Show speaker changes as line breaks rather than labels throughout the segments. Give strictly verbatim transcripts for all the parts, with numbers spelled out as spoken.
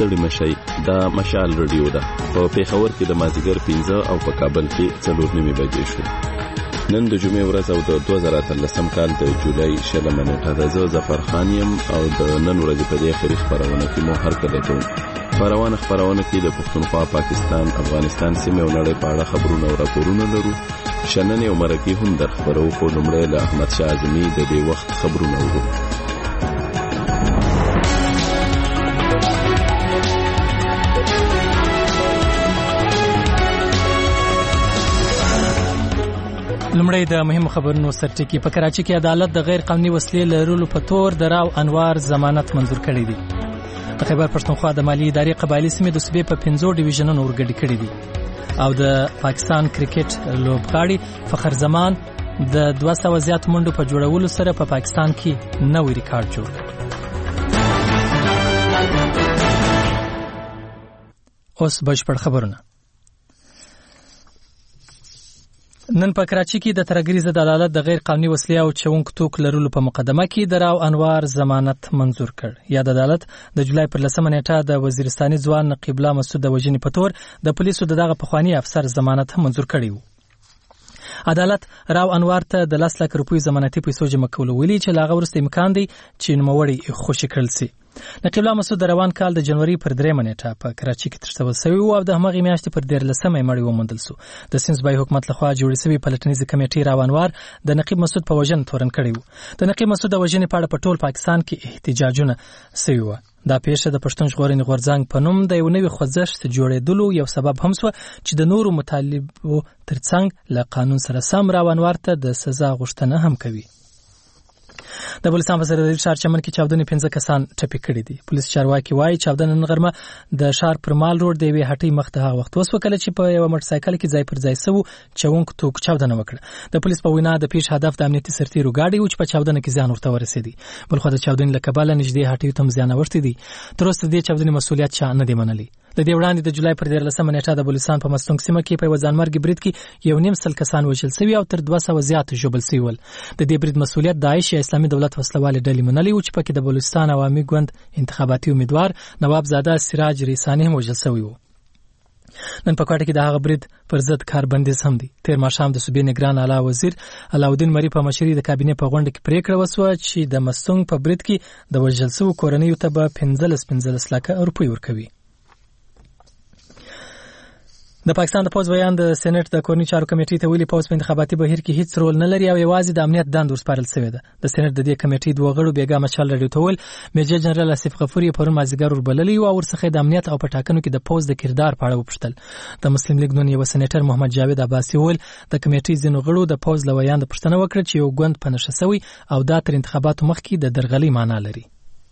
ستړي مشي. دا مشال رادیو ده. په پیښور کې د مازدیګر پنځه او په کابل کې څلور نیمې بجې شو. نن د جمعې ورځ او د دوه زره اتلسم کال د جولای شلمه نیټه ده. زه ظفر خان یم او د نن ورځې په دې اخري خپرونه کې مو هرکلی کوم. خپرونه خپرونه کې د پښتونخوا، پاکستان، افغانستان سیمې او نړۍ په اړه خبرونه او راپورونه لرو. شننې او مرکې هم در خپرو، خو لومړی له احمدشاه اعظمي د دې وخت خبرونه اورو.
لومړی د مهمو خبرونو سرټکی. په کراچۍ کې عدالت د غیر قانوني وسلې لرلو په تور د راو انوار ضمانت منظور کړی دی. د خیبر پښتونخوا د مالی ادارې قبایلی سیمې د صوبې په پنځو ډیویژنونو ورګډې کړې دي. او د پاکستان کرکټ لوبغاړي فخر زمان د دوه سوه زیات منډو په جوړولو سره په پا پاکستان کې نوی ریکارډ جوړ کړ. اوس بشپړ خبرونه. نن په کراچۍ کې د ترهګرۍ ضد عدالت د غیر قانوني وسلې او چونک توک لرلو په مقدمه کې د راو انوار ضمانت منظور کړ. یاد عدالت د جولای پر لسمه نیټه د وزیرستاني ځوان نقیب الله مسعود د وژنې په تور د پولیسو د دغه پخوانی افسر ضمانت هم منظور کړی و. عدالت راو انوار ته د لس لک روپیو ضمانتي پیسو جمع کولو ویلي چې له هغه وروسته امکان دی چې نوموړی خوشي کړل سي. نقیب الله مسعود د روان کال د جنوري پر دریمه نیټه په کراچۍ کې ترسره شوی و او د همغې میاشتې پر دیارلسمه مړی وموندل سو. د سیند صوبایي حکومت لخوا جوړې شوې پلټنیزې کمیټې راو انوار د نقیب مسعود په وژنه تورن کړی و. د نقیب مسعود د وژنې په اړه په ټول پاکستان کې احتجاجونه شوي وو. دا پیښه د پښتون ژغورنې غورځنګ په نوم د یو نوي خوځښت جوړېدلو یو سبب هم شوه چې د نورو مطالبو ترڅنګ له قانون سره سم راو انوار ته د سزا غوښتنه هم کوي. د بلوچستان په سرحدي ښار چمن کې چاودنې پنځه کسان ټپي کړي دي. پولیس چارواکي وایي چاودنه نن غرمه د ښار پر مال روډ د یوې هټۍ مخ ته هغه وخت وسوه کله چې په یوه موټرسایکل کې ځای پر ځای سوو چونک توک چاودنه وکړه. د پولیس په وینا د پیښې هدف د امنیتي سرتیرو ګاډي و چې په چاودنه کې زیان ورته ورسېدی. بلخوا د چاودنې له کبله نږدې هټیو ته هم زیان اوښتی دی. تر اوسه د دې چاودنې مسؤلیت چا نه دی منلی. د دې وړاندې د جولای پر دیارلسمه نیټه د بلوچستان په مستونګ سیمه کې په یوه ځانمرګي برید کې یو نیم سل کسان وژل سوي او تر دوه سوه زیات ژوبل سوي ول. د دې برید مسؤلیت داعش یا اسلامي دولت وسلوالې ډلې منلی و چې پکې د بلوچستان عوامي ګوند انتخاباتي امیدوار نواب زاده سراج ریسانی هم وژل سوی و. نن په کوټه کې د هغه برید پر ضد کاربندیز هم دی. تیر ماښام د صوبې نگران اعلی وزیر علاودین مری په مشرۍ د کابینې په غونډه کې پریکړه وسوه چې د مستونګ په برید کې د وژل سوو کورنیو ته به پنځلس پنځلس لکه روپۍ ورکوي. د پاکستان د پوز بیان د سېنات د کورني چارو کمیټې ته ویلي پوز په انتخاباتي بهیر کې هیڅ رول نه لري او یوازې د امنیت دند ورسپارل شوې ده. د سېنات د دې کمیټې دوه غړو بیګا مشال رادیو ته ویل میجر جنرال آصف غفوري پرون مازدیګر وربللی او ورڅخه د امنیت او په ټاکنو کې د پوز د کردار په اړه وپوښتل. د مسلم لیگ نون یو سېنیټر محمد جاوید عباسي ویل د کمیټې ځینو غړو د پوز لویان د پښتنه وکړه چې یو ګوند په نشه شوی او دا تر انتخاباتو مخکې د درغلي معنی لري.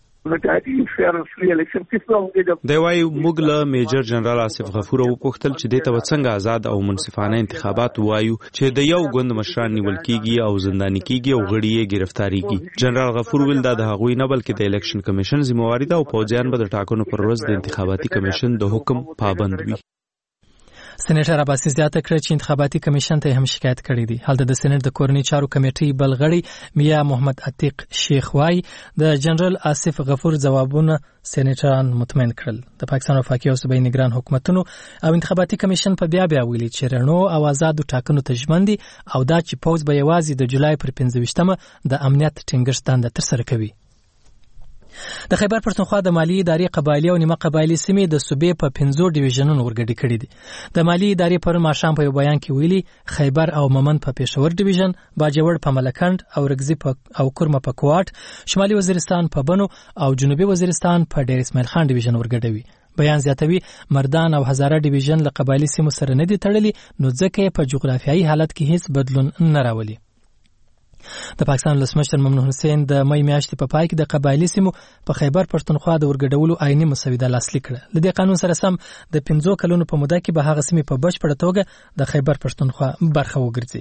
دی وايي موږ له میجر جنرال آصف غفور وپوښتل چې دې ته څنګه آزاد او منصفانه انتخابات وایو چې د یو ګوند مشران نیول کیږي او زنداني کیږي او غړي یې گرفتاریږي. جنرال غفور ویل دا د هغوی نه بلکې د الیکشن کمیشن ذمہواری ده او پوځیان به د ټاکنو پر ورځ د انتخاباتي کمیشن د حکم پابند وي.
سېنیټر عباسي زیاته کړه چې انتخاباتي کمیشن ته هم شکایت کړی دی. هلته د سېنات د کورني چارو کمیټې بل غړي میا محمد عتیق شیخ وای د جنرال آصف غفور ځوابونه سېنیټران مطمئن کړل. د پاکستان وفاقي او صوبایي نگران حکومتونو او انتخاباتي کمیشن په بیا بیا ویلي چې رڼو او آزادو ټاکنو ته ژمن دي او دا چې پوز به یوازې د جولای پر پنځه ویشتمه د امنیت ټینګښت دنده ترسره کوي. د خیبر پښتونخوا د مالی ادارې قبایلی او نیمه قبایلی سیمې د صوبې په پنځو ډیویژنونو ورګډې کړي دي. د مالی ادارې پرون ماښام په یو بیان کې ویلي خیبر او ممن په پېښور ډیویژن، باجوړ په ملکند او رګزي او کرمه په کوټ، شمالي وزیرستان په بنو او جنوبي وزیرستان په ډیر اسماعیل خان ډیویژن ورګډوي. بیان زیاتوي مردان او هزاره ډیویژن له قبایلی سیمو سره نه دي تړلي، نو ځکه په جغرافیایي حالت کې هیڅ بدلون نه راولي. د پاکستان ولسمشر ممنون حسین د مې میاشتې په پای کې د قبایلی سیمو په خیبر پښتونخوا د ورګډولو آئینی مسوده لاسلیک کړه. د دې قانون سره سم د پنځو کلونو په موده کې به هغه سیمې په بشپړه توګه د خیبر پښتونخوا برخه وګرځي.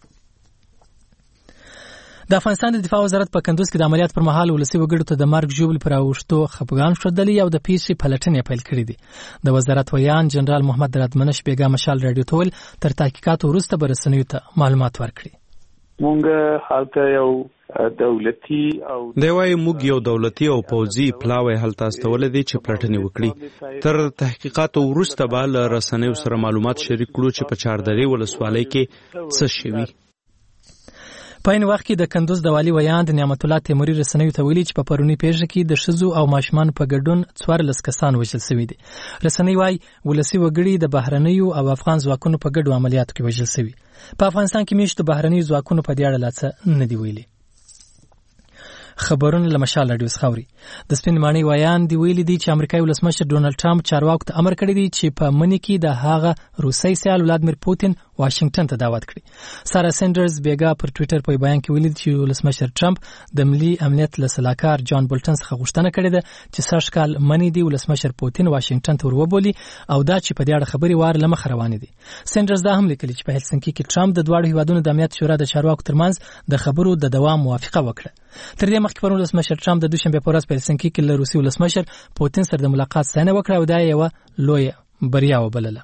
د افغانستان د دفاع وزارت په کندوز کې د عملیات پر مهال ولسي وګړو ته د مرګ ژوبل پر اوښتو خپګان ښودلې او د پیښې پلټنې پیل کړې دي. د وزارت ویان جنرال محمد رادمنش بیګا مشال رادیو ته ویل تر تحقیقات وروسته به رسنیو ته معلومات ورکړي.
مونږ حالته یو دولتي او
دی وايي موږ یو دولتي او پوځي پلاوی هلته استولې دي چې پلټنې وکړي. تر تحقیقاتو وروسته به له رسنیو سره معلومات شریک کړو چې په چاردرې ولسوالۍ کې څه شوي.
په این وخت کې د کندوز د والي ویاند نعمت الله تیموري رسنیو ته ویلي چې په پرونی پیښه کې د ښځو او ماشومانو په ګډون څوارلس کسان وژل شوي دي. رسنۍ وايي ولسي وګړي د بهرنیو او افغان ځواکونو په ګډو عملیاتو کې وژل شوي. په افغانستان کې میشتو بهرنیو ځواکونو په دې اړه لا څه نه دي ویلي. خبرونه له مشال رادیو څخه اوري. د سپین ماڼۍ ویان دی ویلي دي چې امریکایي ولسمشر ډونالد ټرمپ چارواکو ته امر کړی دی چې په مني کې د هغه روسي سیال ولادمیر پوتین واشنگټن ته دعوت کړي. سارا سندرز بیګا پر ټوئیټر په بیان کې ویلي چې ولسمشر ټرمپ د ملي امنیت له سلاکار جان بولټن څخه غوښتنه کړې ده چې سږ کال مني دی ولسمشر پوتین واشنگټن ته وروبولي او دا چې په دې اړه خبري وار لمخ روانې دي. سندرز دا هم لیکلي چې په هلسنکي کې ټرمپ د دواړو هیوادونو د امنیت شورا د چارواکو ترمنځ د خبرو د دوام موافقه وکړه. تر دې مخکې پرون ولسمشر ټرمپ د دوشنبه په ورځ په هلسنکي کې له روسي ولسمشر پوتین سره د ملاقات ستاینه وکړه او دا یو لویه بریا وبلله.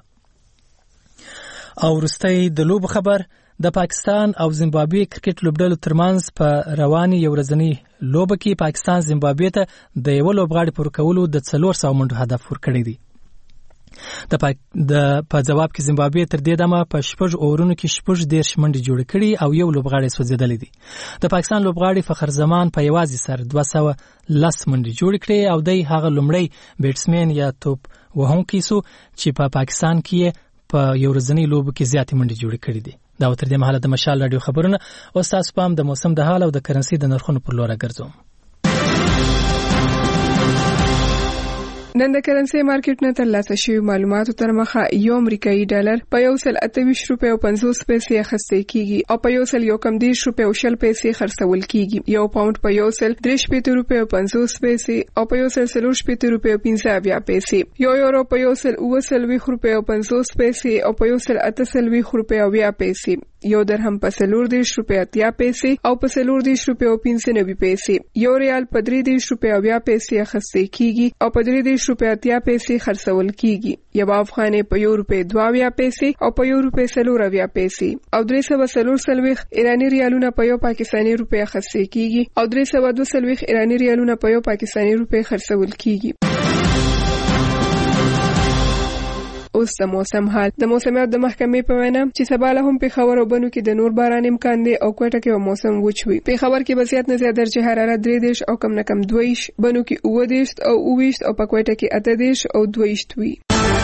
او وروستی د لوبو خبر د پاکستان او زیمبابوې کرکټ لوبډلو ترمنځ په رواني یو ورځنی لوبه کې پاکستان زیمبابوې ته د یو لوبغاړي پر کولو د څلور سوه منډو هدف ورکړی دی. د پاک د په جواب کې زیمبابوې تر دې دمه په شپږ اورونو کې شپږ دیرش منډې جوړې کړي او یو لوبغاړی سوځېدلی دی. د پاکستان لوبغاړي فخر زمان په یوازې سر دوه سوه لس منډې جوړې کړي او دی هغه لومړی بیټسمین یا توپ وهونکی سو چې په پا پاکستان کې په یو ورځنی لوبو کې زیاتې منډې جوړې کړي دي. دا تر دې مهاله د مشال رادیو خبرونه او تاسو پام د موسم د حال او د کرنسي د نرخونو پر لور ګرځوم.
نن د کرنسي مارکیټ نه ترلاسه شوی معلوماتو تر مخه یو امریکایي ډالر په یو سل اته ویشت روپۍ او پنځوس پیسې اخیستل کیږي او په یو سل یو کم دیرش روپۍ او شل پیسې خرڅول کیږي. یو پاوند په یو سل درې شپېته روپۍ او پنځوس پیسې او په یو سل څلور شپېته روپۍ او پنځه اویا پیسې. یو یورو په یو سل اوه څلوېښت روپۍ او پنځوس پیسې او په یو سل اته څلوېښت روپۍ او اویا پیسې. یو درهم په څلور دیرش روپۍ اتیا پیسې او په څلور دیرش روپۍ او پنځه نوي پیسې. یو ریال په درې دیرش روپۍ او اویا پیسې اخیستل کیږي او په درې دیرش روپۍ اتیا پیسې خرڅول کیږي. یو افغانۍ په یو روپۍ دوه اویا پیسې او په یو روپۍ څلور اویا پیسې او درې سوه څلور څلوېښت ایراني ریالونه په یو پاکستاني روپۍ اخیستل کیږي او درې سوه دوه څلوېښت ایراني ریالونه په یو پاکستاني روپۍ خرڅول کیږي. اوس د موسم حال. د موسمیات د محکمې په وینا چې سبا له هم پېښور او بنو کې د نور باران امکان دی او کوټه کې به موسم وچ وي. پېښور کې به زیات نه زیات درجه حرارت درې دیرش او کم نه کم دوه ویشت، بنو کې اووه دیرش او اووه ویشت او په کوټه کې اته دیرش او دوه ویشت وي.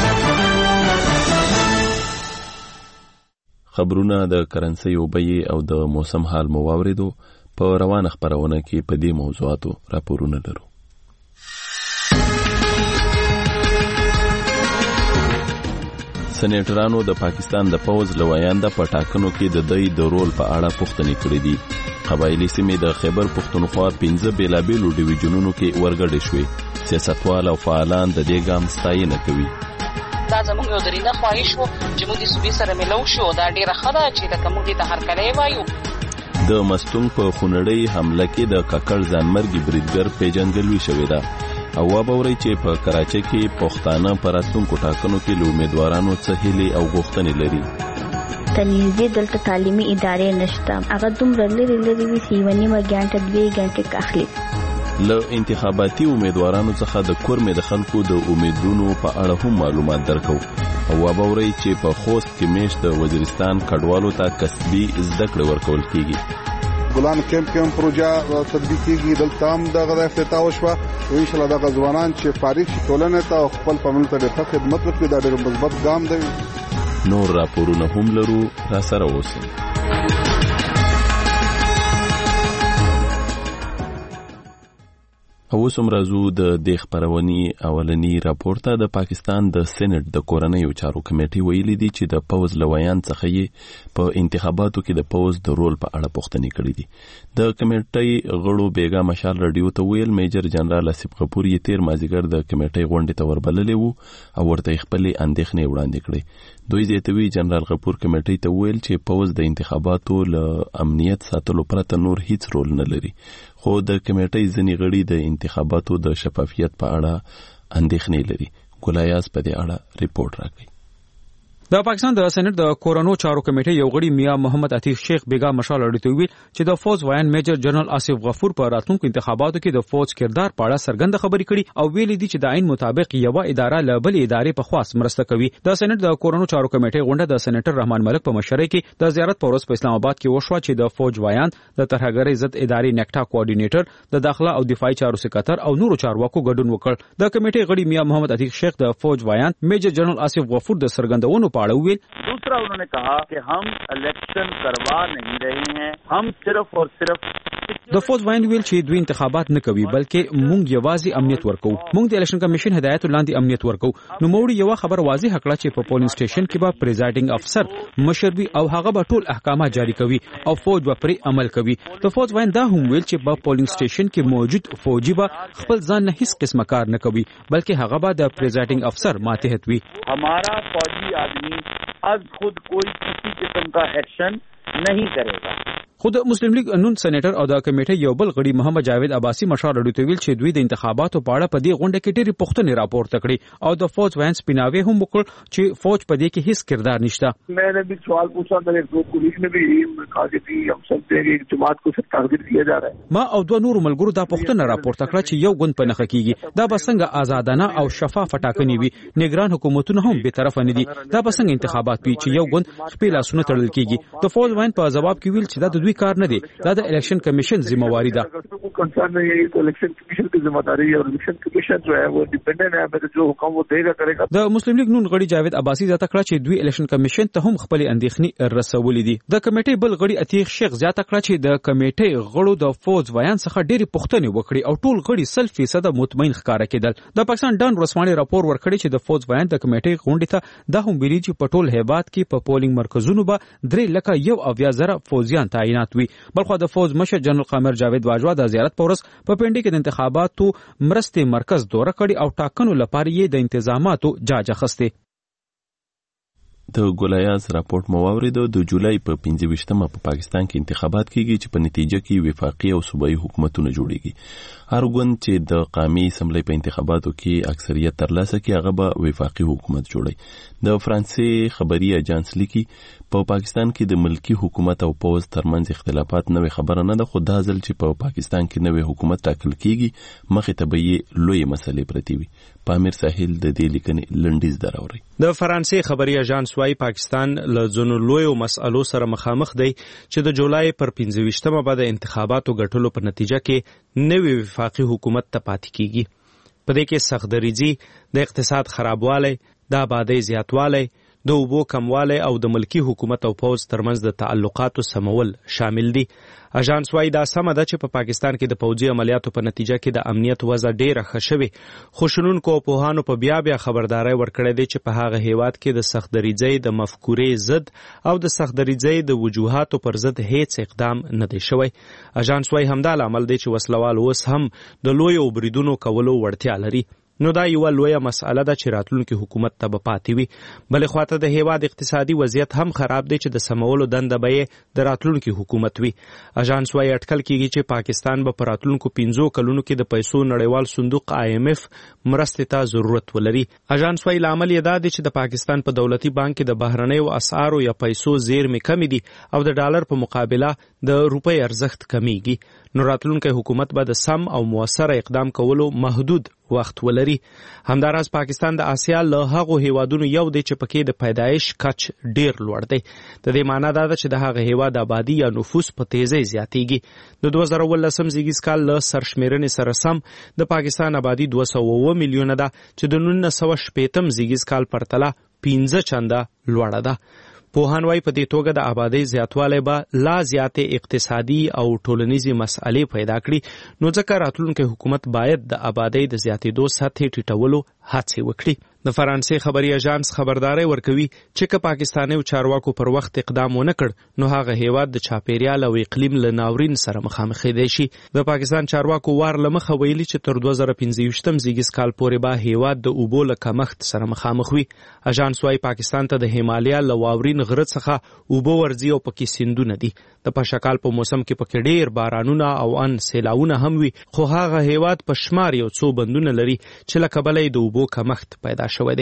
خبرونه د کرنسي او بیې او د موسم حال مو واوریدو. په روانه خبرونه کې په دې موضوعاتو راپورونه لرو. سېنیټرانو د پاکستان د پوز لویانده په ټاکنو کې د دوی د رول په اړه پوښتنې کړې دي. قبایلی سیمې د خیبر پښتونخوا پنځه بیلابیلو ډیویژنونو کې ورګډې شوې. سیاستوال او فعالان د دې ګام ستاینه کوي.
دا زموږ یو درینه خواهش وو چې موږ د صوبې سره ملو شو. دا ډیره ښه ده چې لکه موږ دې ته هرکلی وایو.
د مستونګ په خونړۍ حمله کې د ککړ ځانمرګي بریدګر پیژندګلوي شوې ده او وابوري چې په کراچۍ کې پښتانه پر راتلونکو ټاکنو کې له امیدوارانو څخه هیلې او غوښتنې لري.
تنظیم دلته تعلیمي ادارې نشته. هغه دومره لري لري وي چې ونی ما ګانټه دوه ګانټه اخلي.
له انتخاباتي امیدوارانو څخه د کورمې د خلکو د امیدونو په اړه هم معلومات درکو او وابوري چې په خوست کې میشت د وزیرستان کډوالو ته کسبي زده کړې ورکول کیږي.
ګلان کیمپ کیمپ پروژه تطبیق کیږي. دلته هم دغه افتتاح وشوه او ان شاء الله دغه ځوانان چې فارغ شي ټولنې ته خپل فاميل ته د خدمت وکړي دا ډېر مثبت ګام دی.
نور راپورونه هم لرو، را سره اوسئ. اوس هم راځو د دې خبرونې اولنی راپور ته. د پاکستان د سېنات د کورنیو چارو کمیټې ویلي دي چې د پوز لویان څخه یې په انتخاباتو کې د پوز د رول په اړه پوښتنې کړې دي. د کمیټې غړو بیګا مشال رادیو ته ویل میجر جنرال اسف غفور یې تیر مازیګر د کمیټې غونډې ته وربللې وو او ورته خپل اندېښنې وړاندې کړې. دوی زیاتوي جنرال غفور کمیټې ته ویل چې پوز د انتخاباتو له امنیت ساتلو پرته نور هیڅ رول نه لري، خو د کمیټې ځینې غړي د انتخاباتو د شفافیت په اړه اندېښنې لري. ګلایاز په دې اړه ریپورت راکړي.
د پاکستان د سېنات د کورونو چارو کمیټې یو غړي میا محمد عتیق شیخ بیگا مشال اړیته ویل چې د فوج وایان میجر جنرال آصف غفور په راتلونکو انتخاباتو کې د فوج کردار په اړه څرګند خبرې کړي او ویلي دي چې د عین مطابق یو اداره له بل ادارې په خواص مرسته کوي. د سېنات د کورونو چارو کمیټې غونډه د سېنیټر رحمان ملک په مشرۍ کې د زیارت په ورځ په اسلام آباد کې وشوه چې د فوج وایان د ترهګرۍ ضد ادارې نیکټا کوارډینیټر د داخله او دفاعي چارو سکرټر او نورو چارواکو ګډون وکړ. د کمیټې غړي میا محمد عتیق شیخ د فوج وایان میجر جنرال آصف غفور د سرګندونو په اړه ویل.
दूसरा उन्होंने कहा कि हम इलेक्शन करवा नहीं रहे हैं, हम सिर्फ और सिर्फ
د فوج وایان ویل چې دوی انتخابات نه کوي بلکې مونږ یوازې امنیت ورکو. مونږ د الیکشن کمیشن هدایت لاندې امنیت ورکو. نو موږ یو خبر واضح کړه چې په پولینګ سټیشن کې به پریزایډینګ افسر مشر وي او هغه به ټول احکامات جاری کوي او فوج به پرې عمل کوي. د فوج وایان دا هم ویل چې په پولینګ سټیشن کې موجود فوجي به خپل ځان نه هیڅ قسمه کار نه کوي بلکې هغه به د پریزایډینګ افسر ماتحت وي.
हमारा फौजी आदमी अब खुद कोई किसी किस्म का एक्शन नहीं करेगा.
خود مسلم لیگ نون سېنیټر او د کمیټې یو بل غړي محمد جاوید عباسی مشال اړیته ویل چې دوی د انتخاباتو په اړه په دې غونډه کې ډېری پوښتنې راپورته کړې او د فوج وایان سپیناوي هم وکړ چې فوج په دې کې هیڅ کردار نشته.
میں نے بھی سوال پوچھا میرے دو پولیس نے بھی کہا کہ جی ہم سمجھتے ہیں کہ جماعت کو صرف ٹارگٹ کیا جا رہا ہے.
ما او دوه نور ملګرو دا پوښتنه راپورته کړه چې یو ګوند په نخښه کیږي دا به څنګه آزادانه او شفاف ټاکنې وي. نگران حکومتونه هم به طرف نه دي. دا به څنګه انتخابات وي چې یو ګوند خپل لاسونه تړل کیږي. د فوج وایان په جواب کې ویل چې دا د دوی کار نه دی. دا د الیکشن کمیشن ذمہ واری ده.
کنسرن نہیں ہے تو الیکشن کمیشن کی ذمہ داری ہے اور الیکشن کمیشن جو ہے وہ ڈیپینڈنٹ ہے میں جو حکم وہ دے گا کرے گا.
د مسلم لیگ نون غړي جاوید عباسی زیاته کړه چې دوی الیکشن کمیشن ته هم خپل اندېښنې رسولې دي. د کمیټې بل غړي عتیق شیخ زیاته کړه چې د کمیټې غړو د فوج وایان څخه ډېری پوښتنې وکړي او ټول غړي سل فیصد مطمئن ښکارا کېدل. د پاکستان ډان رسماني راپور ورکړي چې د فوج وایان د کمیټې غونډې ته دا هم ویلي چې په ټول هیواد کې په پولینګ مرکزونو به درې لکه یو اویا زره فوجیان تعینات وي. بلخو د فوج مشر جنرال قمر جاوید باجوا د زیارت په ورځ په پنډي کې د انتخاباتو مرستې مرکز دوره کړي او ټاکنو لپاره یې د انتظاماتو جاج اخیسته.
د ګولایاز راپورټ مو واوریدو. د جولای په پنځه ویشتمه په پاکستان کې انتخابات کیږي چې په نتیجه کې وفاقي او صوبایي حکومتونه جوړیږي. هر ګوند چې د قومي اسمبلی په انتخاباتو کې اکثریت ترلاسه کړي هغه به وفاقي حکومت جوړي. د فرانسې خبري اجانس لیکي په پاکستان کې د ملکی حکومت او پوز ترمنځ اختلافات نوې خبره نه ده خو دا ځل چې په پاکستان کې نوې حکومت ټاکل کیږي مخې ته به یې لوی مسلې پرتې وي. پامیر ساحل د دې لیکنې لنډیز دراوري.
د فرانسې خبري اجانس وايي پاکستان له ځینو لویو مسألو سره مخامخ دی چې د جولای پر پنځه ویشتمه به د انتخاباتو ګټلو په نتیجه کې نوې وفاقي حکومت ته پاتې کیږي. په دې کې سخت دریځي، د اقتصاد خرابوالی، د آبادی زیاتوالی، د اوبو کموالی او د ملکی حکومت او پوز ترمنځ د تعلقاتو سمول شامل دي. اژانس وايي دا سمه ده چې په پاکستان کې د پوځي عملیاتو په نتیجه کې د امنیت وضع ډیره ښه شوې خو شنونکو او پوهانو په بیا بیا خبرداري ورکړې ده چې په هغه هیواد کې د سخت دریځۍ د مفکورې ضد او د سخت دریځۍ د وجوهاتو پر ضد هیڅ اقدام نه دی شوی. اژانس وايي همدا لامل دی چې وسلوال اوس هم د لویو بریدونو کولو وړتیا لري. نو دا یو لویه مسأله ده چې راتلونکي حکومت ته به پاتې وي. بلې خواته د هیواد اقتصادي وضعیت هم خراب دی چې د سمولو دنده به یې د راتلونکي حکومت وي. اژانس وايي اټکل کیږي چې پاکستان به په راتلونکو پنځو کلونو کې د پیسو نړیوال صندوق آی ایم اف مرستې ته ضرورت ولري. اژانس وايي لامل یې دا دی چې د پاکستان په دولتي بانک کې د بهرنیو اسعارو یا پیسو زیرمې کمې دي او د ډالر په مقابله د روپۍ ارزښت کمیږي. نو راتلونکي حکومت به د سم او موثر اقدام کولو محدود وخت ولري. همداراز پاکستان د آسیا له هغو هیوادونو یو دی چې پکې د پیدایش کچ ډیر لوړ دی. د دې معنی دا ده چې د هغه هیواد آبادی یا نفوس په تیزی زیاتیږي. د دوه زره اوولسم زیږیز کال له سرشمیرنې سره سم د پاکستان آبادی دوه سوه اووه میلیونه ده چې د نولس سوه شپېتم زیږیز کال پرتله پنځه چنده لوړه ده. پوهان وايي په دې توګه د آبادی زیاتوالی به لا زیاتې اقتصادي او ټولنیزې مسئلې پیدا کړي. نو ځکه راتلونکی حکومت باید د آبادی د زیاتېدو سطحې ټیټولو هڅې وکړي. د فرانسې خبري اژانس خبرداري ورکوي چې که پاکستاني چارواکو پر وخت اقدام ونه کړ نو هغه هیواد د چاپیریال او اقلیم له ناورین سره مخامخ دی شي. د پاکستان چارواکو وار له مخه ویلي چې تر دوه زره پنځه ویشتم زیږیز کال پورې به هیواد د اوبو له کمښت سره مخامخ وي. اژانس وايي پاکستان ته د هیمالیا له واورین غره څخه اوبه ورځي او پکې سیندونه دي. د پاشکال په موسم کې پکې ډیر بارانونه او ان سیلاونه هم وي خو هغه هیواد په شمار یو څو بندونه لري چې له کبله د اوبو کمښت پیدا شوی دی.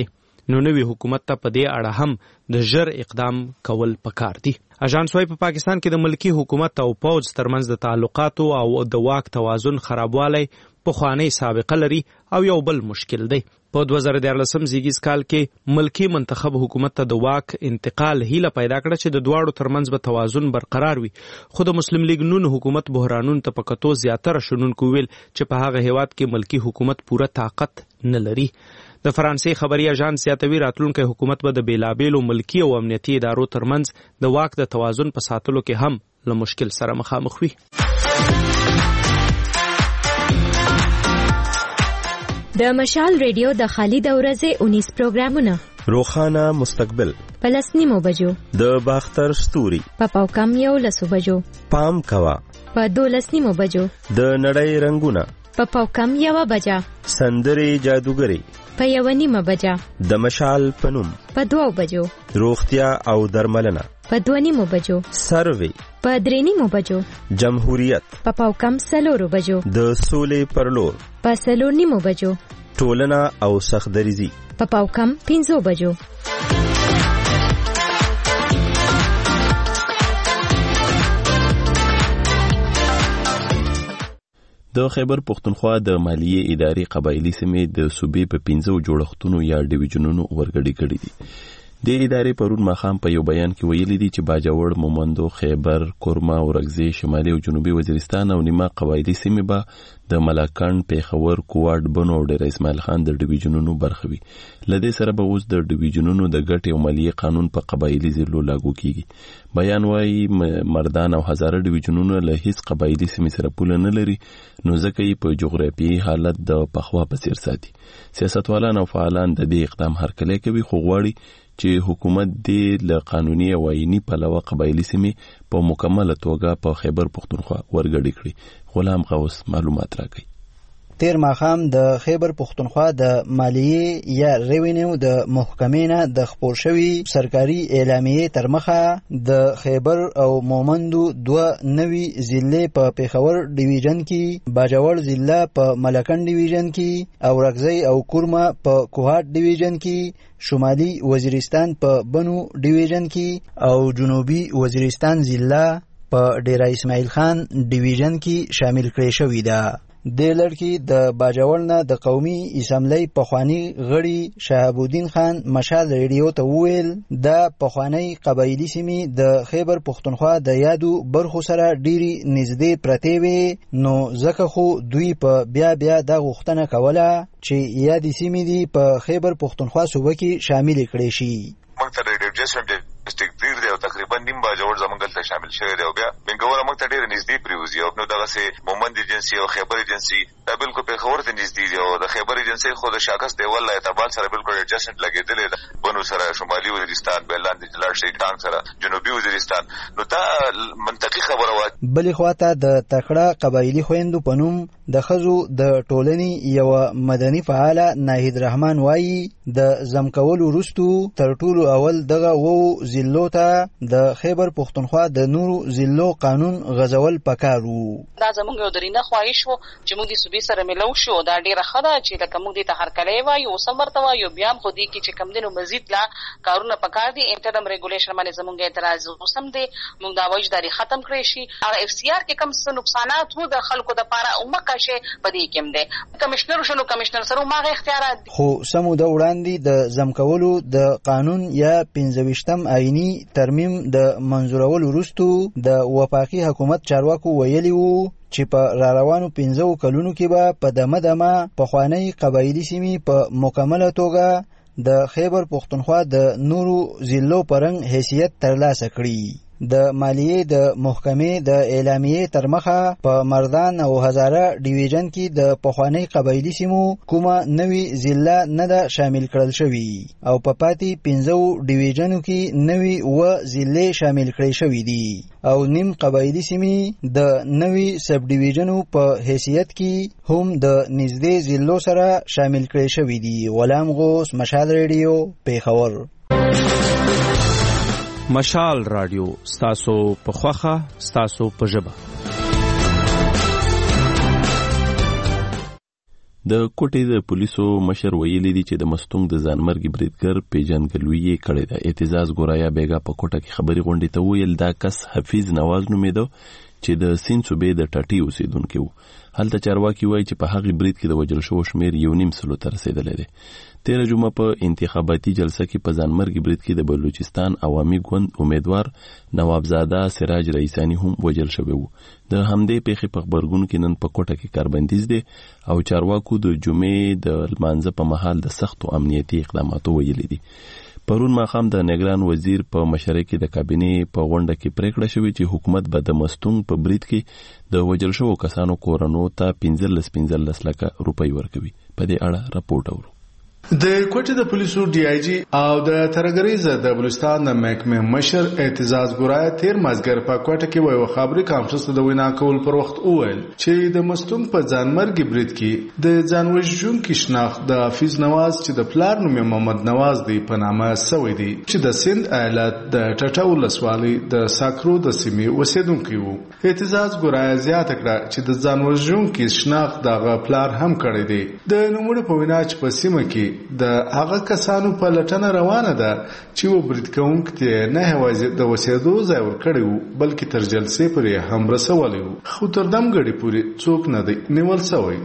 نو نوی حکومت ته په دې اړه هم د ژر اقدام کول پکار دي. اژانس وايي په پاکستان کې د ملکی حکومت او پوځ ترمنځ د تعلقاتو او د واک توازن خرابوالی پخوانی سابقه لري او یو بل مشکل دی. په دوه زره دیارلسم زیږیز کال کې ملکی منتخب حکومت ته د واک انتقال هیله پیدا کړه چې د دواړو ترمنځ به توازن برقرار وي، خو د مسلم لیگ نون حکومت بحرانونو ته په کتو زیاتره شنونکو ویل چې په هغه هیواد کې ملکی حکومت پوره طاقت نه لري. د فرانسې خبري اژانس زیاتوي راتلونکی حکومت به د بیلابیلو ملکی او امنیتي ادارو ترمنځ د واک د توازن په ساتلو کې هم له مشکل سره مخامخ وي.
د مشال ریډیو د خالد اورزه اونیس پروګرامونه
روخانه مستقبل
پلس نیمو بجو
د باختر ستوري
په پاوکم یو لسو بجو
پام کوا
په دولس نیمو بجو
د نړۍ رنگونه
په پاوکم یو بجا
سندري جادوګری
په یو نیمه بجا
د مشال پنوم
په دوو بجو
روغتیا او درملنه
په دوه نیمو بجو
سروي
په درې نیمو بجو
جمهوریت
په پاوکم سلورو بجو
د سولې پرلور
په سلور نیمو بجو
ټولنه او سخدریزي
په پاوکم پنځو بجو.
د خیبر پختونخوا د مالیې ادارې قبایلی سیمې د صوبې په پنځو جوړښتونو یا ډیویژنونو ورګډې کړي دي. د ادارې پرون ماښام په یو بیان کې ویلي دي چې باجوړ، مومندو، خیبر، کورما، اورګزې، شمالي او جنوبي وزیرستان او نیمه قبایلی سیمې به د ملاکنډ، پیښور، کوواټ، بنو او ډیر اسماعیل خان د ډیویژنونو برخه وي. لدې سره به اوس د ډیویژنونو د ګټې او مالیې قانون په قبایلی ضلعو لاګو کیږي. بیان وايي مردان او هزاره ډیویژنونه له هیڅ قبایلی سیمې سره پوله نه لري، نو ځکه یې په جغرافیایي حالت د پخوا په څیر ساتي. سیاستوالان او فعالان د دې اقدام هرکلی کوي، خو غواړي چې حکومت دې له قانوني او آئینی پلوه قبایلی سیمې په مکمله توګه په خیبر پختونخوا ورګډې کړي. غلام غوث معلومات راکوي.
تیر ماښام د خیبر پختونخوا د مالیې یا ریوینیو د محکمې نه د خپور شوي سرکاري اعلامیې تر مخه د خیبر او مومندو دوه نوي ضلعې په پیښور ډیویژن کې، باجوړ ضلع په ملکنډ ډیویژن کې، اورګزۍ او کورما په کوهاټ ډیویژن کې، شمالي وزیرستان په بنو ډیویژن کې او جنوبي وزیرستان ضلع په ډیر اسماعیل خان ډیویژن کې شامل کړي شوې ده. د لړکی د باجوړ نه د قومي اسمبلی پخوانی غړي شهاب الدین خان مشال ریډیو ته وویل د پخوانی قبایلی سیمې د خیبر پختونخوا د یادو برخو سره ډیری نږدې پرتې وي، نو ځکه خو دوی په بیا بیا دا غوښتنه کوله چې یادې سیمې دي په خیبر پختونخوا صوبه کې شامل کړي شي.
موږ ته د ډیویژن ډیسټریکټ ډیر دی او تقریبا نیم باجوړ زموږ دلته شامل شوی دی او بیا بنګور موږ ته ډیر نږدې پریوزي او نو دغه سه مومند ایجنسی او خیبر ایجنسی دا بالکل پیښور ته نږدې دی او د خیبر ایجنسی خو د شاکس دیوال لا اعتبار سره بالکل ایڈجسټمنټ لګیدل دی، بنو سره شمالي وزیرستان، بیلان د جلال شي ټانګ سره جنوبي وزیرستان، نو دا منطقي خبره و.
بلې خواته د تکړه قبایلی خويندو په نوم د خزو د ټولنې یو مدني فعال ناهید رحمان وایي د زمکول وروستو تر ټولو اول دغه وو ضلعو ته د خیبر پختونخوا د نورو ضلعو قانون غزول پکارو.
دا زموږ یو درینه خواهش وو چې موږ د صوبې سره ملو شو. دا ډیره ښه ده چې لکه موږ دې ته هرکلی وایو، اوس هم ورته وایو، بیا هم خو دې کې چې کوم دی نو مزید لا کارونه پکار دي. انټرم ریګولیشن باندې زموږ اعتراض اوس هم دی، موږ دا وایو چې دا ختم کړی شي. هغه اف سی آر کې کوم څه نقصانات وو د خلکو دپاره عمقه شی په دې کې هم دی. کمشنر شنو کمشنر سره هماغه اختیارات دي.
خو سمو د وړاندې د زمکولو د قانون یا پنځه ویشتم آئینی ترمیم د منظورول وروستو د وفاقي حکومت چارواکو ویلي وو چې په را روانو پنځو کلونو کې به په دمه دمه پخوانی قبایلی سیمې په مکمله توګه د خیبر پختونخوا د نورو ضلعو پرنګ حیثیت ترلاسه کړي. د مالیې د محکمې د اعلامیې تر مخه په مردان او هزاره ډیویژن کې د پخوانی قبایلی سیمو کومه نوي ضلع نه ده شامل کړل شوی او په پاتې پنځو ډیویژنو کې نوي و ضلع شامل کړي شوی دي او نیم قبایلی سیمې د نوي سب ډیویژنو په حیثیت کې هم د نږدې ضلعو سره شامل کړي شوی دي. غلام غوث، مشال ریډیو، پیښور.
مشال رادیو ستاسو په خوخه ستاسو په ژبه.
د کوټې د پولیسو مشر ویلي دی چې د مستونګ د ځانمرګي بریدګر پیژندګلوي یې کړې ده. اعتزاز ګورایا بیګا په کوټه کې خبري غونډې ته ویل دا کس حفیظ نواز نومېده چې د سین صوبې د ټاټي اوسیدونکی و. هلته چارواکي وایي چې په هغې برید کې د وژل شوو شمېر یو نیم سلو ته رسېدلی دی. تېره جمعه په انتخاباتي جلسه کې په ځانمرګي برید کې د بلوچستان عوامي ګوند امیدوار نوابزاده سراج رئیسانی هم وژل شوی و. د همدې پیښې په خبرګون کې نن په کوټه کې کاربندیز دی او چارواکو د جمعې د لمانځه په مهال د سختو امنیتي اقداماتو ویلي دي. پرون ماښام د نگران وزیر په مشرۍ کې د کابینې په غونډه کې پریکړه شوې چې حکومت به د مستونګ په برید کې د وژل شوو کسانو کورنو ته پنځلس پنځلس لکه روپۍ ورکوي. په دې اړه راپورټ اورو.
د کوټې د پولیسو ډي آی جی او د ترګریزه د بلوچستان د محکمې مشر اعتزاز ګورای تیر مازګر په کوټه کې وایي خبري کانفرنس د وینا کول پر وخت وویل چې د مستونګ په ځانمرګي برید کې د ځانوژونکو شناخت د حفیظ نواز چې د پلار نوم محمد نواز دی په نامه سوی دی چې د سند ایالت د ټټا ولسوالۍ د ساکرو د سیمې اوسیدونکی وو. اعتزاز ګورای زیاته کړه چې د ځانوژونکو شناخت دغه پلار هم کړی دی. د نوموړي په وینا چې په سیمه کې د هغه کسانو په لټنه روانه ده چې و برید کوونکو ته نه یوازې د وسیدو ځای ورکړی وو بلکې تر جلسې پورې هم رسولی وو، خو تر دمګړې پورې څوک نه دی نیول سوی.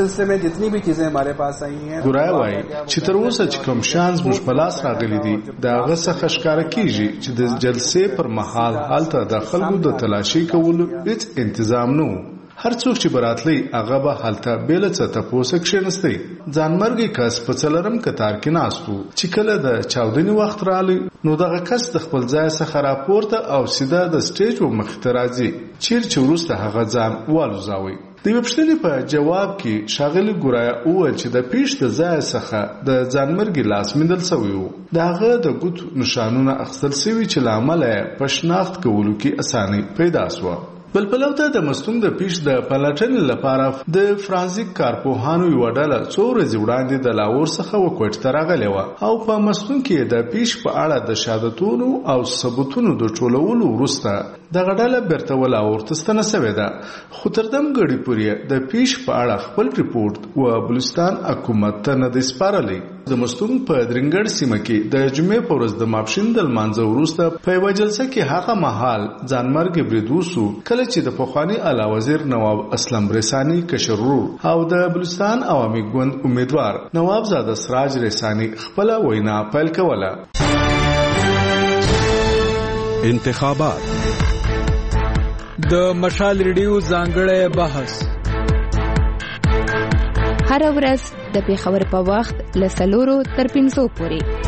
ګورای وایي چې تر اوسه چې کوم شان زموږ په لاس راغلی دي د هغه څخه ښکاره کیږي چې د جلسې پر مهال هلته د خلکو د تلاشي کولو هیڅ انتظام نه و. هر څوک چې براتلی هغه به هلته بیل څه تپوسه کښېنستی. ځانمرګي کس په څلرم کتار کې ناست و چې کله د چاودنې وخت رالی نو دغه کس د خپل ځای څخه راپورته او سیده د سټیج و مخې ته راځي چیرې چې وروسته هغه ځان والوځاوي. د یوې پوښتنې په جواب کې ښاغلي ګورای وویل چې د پیښ د ځای څخه د ځانمرګي لاس میندل سوی و. د هغه د ګوتو نښانونه اخیستل سوي چې له امله یې په شناخت کولو کې اساني پیدا سوه. بل پلو ته د مستونګ د پیښ د پلټنې لپاره د فرانسیک کارپوهانو یوه ډله څو ورځې وړاندې د لاهور څخه وکوټ ته راغلې وه او په مستونګ کې د پیښ په اړه د شهادتونو او ثبوتونو د ټولولو وروسته دغه ډله بیرته لاهور ته ستنه سوې ده. خو تر دمګړې پورې د پیښ په اړه خپل ریپورټ و بلوچستان حکومت ته نه دی سپارلی. د مستونګ په درنګړ سیمه کې د جمعې په ورځ د ماپښین د لمانځه وروسته په یوه جلسه کې هغه مهال ځانمرګي برید وسو کله چې د پخواني اعلی وزیر نواب اسلم رسانی کشر ورور او د بلوچستان عوامي ګوند امیدوار نوابزاده سراج رسانی خپل وینا پیل کوله.
انتخابات د مشال ریډیو ځانګړی بحث
هر ورځ د پیښور په وخت له څلورو تر پنځو پورې.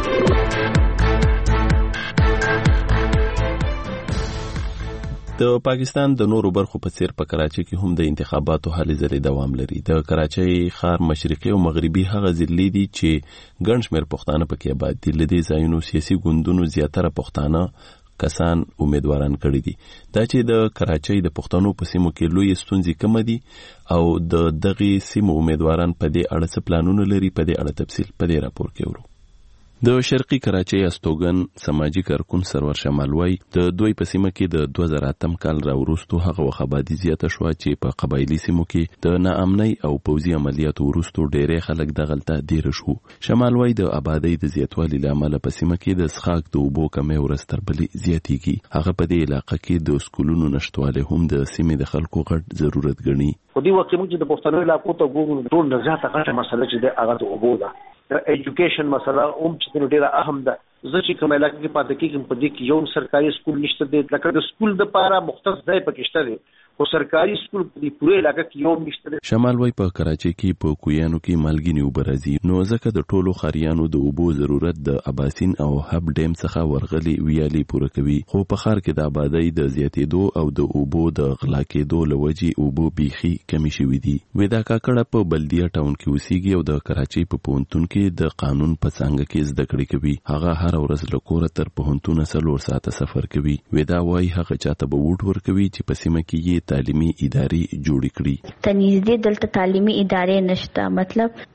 د پاکستان د نورو برخو په څیر په کراچۍ کې هم د انتخاباتو هلې ځلې دوام لري. د کراچۍ ښار مشرقي او مغربي هغه ضلعې دي چې ګڼ شمېر پښتانه پکې آباد دي. له دې ځایونو سیاسي ګوندونو زیاتره پښتانه کسان امیدواران کړي دي. دا چې د کراچۍ د پښتنو په سیمو کې لوی ستونزې کم دي او د دغې سیمو امیدواران په دې اړه څه پلانونه لري په دې اړه تفصیل په دې راپور کې ورو. د شرقي کراچۍ استوګن سماجی کارکون سرور شمال وای د دوی په سیمه کې د دوه زره اتم کال راوروسته هغه وخت آبادی زیاته شو چې په قبایلی سیمو کې د ناامنۍ او پوځي عملیاتو وروسته ډېرې خلک دغلته ډیر شو. شمال وای د آبادی د زیاتوالي لامل په سیمه کې د څښاک د اوبو کمې ورستربلې زیاتېږي. هغه په دې علاقې کې د سکولونو نشټواله هم د سیمې د خلکو غټ ضرورت ګڼي.
په دې وخت کې د پښتنو علاقو ته ګورو ټول نه زیاته غټه مسله چې د هغه د اوبو ده. د ایجوکیشن مسله هم چې ډیره اهم ده. زه چې کوم علاقې کې پاتې کېږم په دې کې یو سرکاري سکول نشته دی. لکه د سکول د پاره مختص ځای پکې شته دی خو سرکاري سکول په دې پوره علاقې کې یو نشته دی.
شمال وای په کراچۍ کې په کویانو کې مالګینې اوبه راځي نو ځکه د ټولو ښاریانو د اوبو ضرورت د اباسین او هب ډیم څخه ورغلي ویالي پوره کوي. خو په ښار کې د آبادۍ د زیاتېدو او د اوبو د غلا کېدو له وجې اوبه بیخي کمې شوي دي. ودا کاکړه په بلدیه ټاون کې اوسېږي او د کراچۍ په پوهنتون کې د قانون په څانګه کې زده کړې کوي. هغه هر ورځ له کوره تر پوهنتونه څلور ساعته سفر کوي. ودا وایي هغه چاته به ووټ ورکوي چې په سیمه کې یې تعلیمي ادارې جوړې کړي.
ته نږدې دلته تعلیمي ادارې نشته، مطلب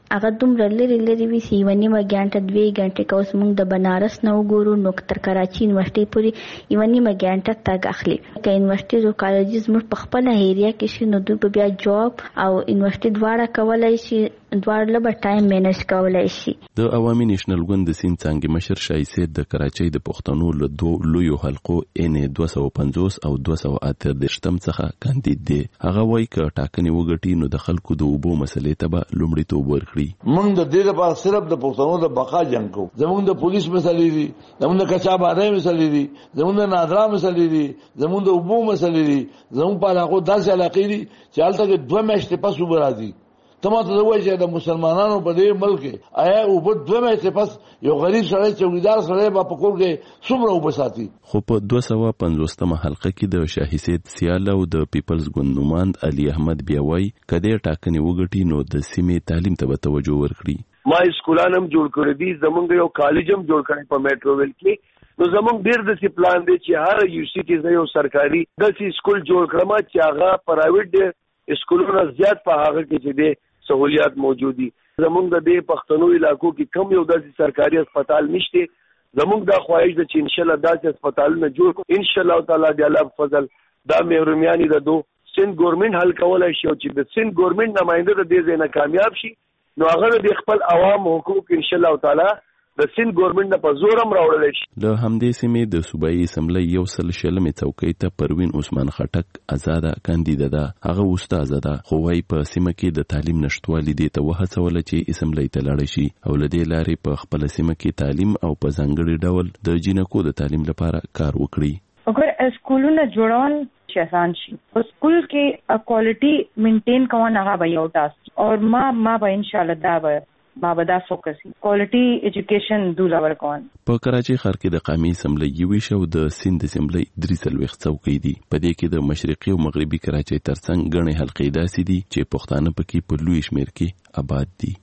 هغه دومره لري لري وي چې یوه نیمه ګنټه دوې ګنټې که اوس موږ د بنارس نه وګورو نو تر کراچي یونیورسټۍ پورې یوه نیمه ګنټه تګ اخلي. که یونیورسټیز او کالجز موږ په خپله ایریا کې شي نو دوی به بیا جاب او یونیورسټي دواړه کولی شي، دواړه لږ ټایم مینج کولی شي.
د عوامي نیشنل ګوند د سیند څانګې مشر شاهي سید د کراچۍ د پښتنو له دوه لویو حلقو ان دوه سوه پنځوس او دوه سوه اته دېرشتم څخه کاندید دی. هغه وایي که ټاکنې وګټي نو د خلکو د اوبو مسلې ته به لومړیتوب ورکړي.
موږ د دې لپاره صرف د پښتنو د بقا جنګ کوو. زموږ د پولیس مسلې دي، زموږ د کچابارۍ مسلې دي، زموږ د نادرا مسلې دي، زموږ د اوبو مسلې دي. زموږ په علاقو داسې علاقې دي چې هلته کې دوه میاشتې پس اوبه راځي. ته ماته وایي چې د مسلمانانو په دې ملک کې آیا اوبه دوه میاشتې پس یو غریب سړی چوکیدار سړی به په کور کې څومره اوبه ساتي؟
خو په دوه سوه پنځوستمه حلقه کې د شاهي سید سیال او د پیپلز ګوند نوماند علي احمد بیا وایي که دې ټاکنې وګټي نو د سیمې تعلیم ته به توجه ورکړي.
ما اسکولان هم جوړ کړی دي، زمونږ یو کالج هم جوړ کړی په میټروویل کې. نو زمونږ ډېر داسې پلان دی چې هر یو سی کې زه یو سرکاري داسې اسکول جوړ کړم چې هغه پرایویټ اسکولونه زیات په هغه کې چې دی سہولیات موجود دي. زمونږ د دې پښتنو علاقو کې کم یو داسې سرکاري هسپتال نشته. زمونږ دا خواهش ده چې انشاءالله داسې هسپتالونه جوړ کړو. انشاءالله تعالی د الله په فضل دا محرومیانې د دو سند ګورنمنت حل کولی شي او چې د سند ګورنمنت نماینده د دې ځای نه کامیاب شي نو هغه د خپل عوام حقوق انشاءالله تعالی د سند ګورنمنت نه په زور هم راوړلی شي.
له همدې سیمې د صوبایي اسمبلی یو سل شلمې څوکۍ ته پروین عثمان خټک آزاده کاندیده ده. هغه استاده ده خو وايي په سیمه کې د تعلیم نشتوالي دې ته وهڅوله چې اسمبلی ته لاړه شي او له دې لارې په خپله سیمه کې تعلیم او په ځانګړي ډول د جینکو د تعلیم لپاره کار وکړي.
اگر اسکولونه جوړول چې آسان شي په سکول کې کوالټي مینټین کول هغه به یو ټاسک او ما ما به انشاءالله دا به ما به دا فوکس کوالټي ایجوکیشن دوله ورکول.
په کراچۍ ښار کې د قومي اسمبلی یوې شو د سیند اسمبلی درې څلوېښت څوکۍ دي. په دې کې د مشرقي او مغربي کراچۍ ترڅنګ ګڼې حلقې داسې دي چې پښتانه پکې په لوی شمېر کې آباد دي.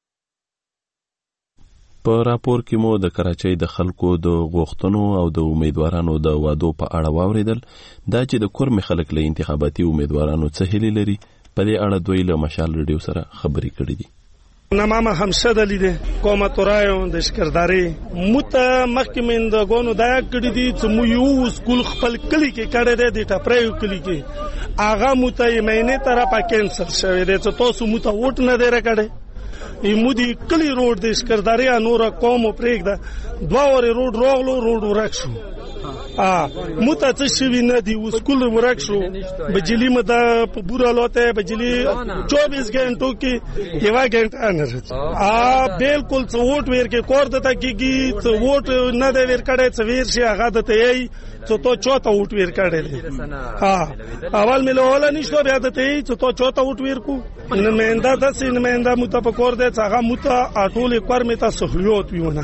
په راپور کې مو د کراچۍ د خلکو د غوښتنو او د امیدوارانو د وعدو په اړه واوریدل. دا چې د کورمې خلک له انتخاباتي امیدوارانو څه هیلې لري په دې اړه دوی له مشال ریډیو سره خبرې کړې دي.
نامه همسه دلی ده کومه تورایو د شکرداري مت مخکې من د غونو دا کړی دي چې مو یو سکول خپل کلی کې کړی دی د ټپریو کلی کې هغه مت یې مینه تر په کینسل شوی دی چې تاسو مت ووټ نه دی راکړی. ای مودي کلی روډ د شکرداري انور قوم پرېګ دا دوه ور روډ روغلو روډ ورک شو. ا مت څه شوی نه دی سکول ورک شو. بجلی مدا په بورا لوته بجلی چوبیس غنټو کې یو غنټه نه راځي. ا بالکل څو ووټ ور کې کور دته کېږي څو ووټ نه دی ور کړی څو ور شي هغه دته یي څو تو چوته ووټ ور کړی. ها اول ملو ولا نشته بیا دته یي څو تو چوته ووټ ور کو نماینده د سین نماینده متفقور دی هغه مت اټول کور می تاسو سہولیت ویونه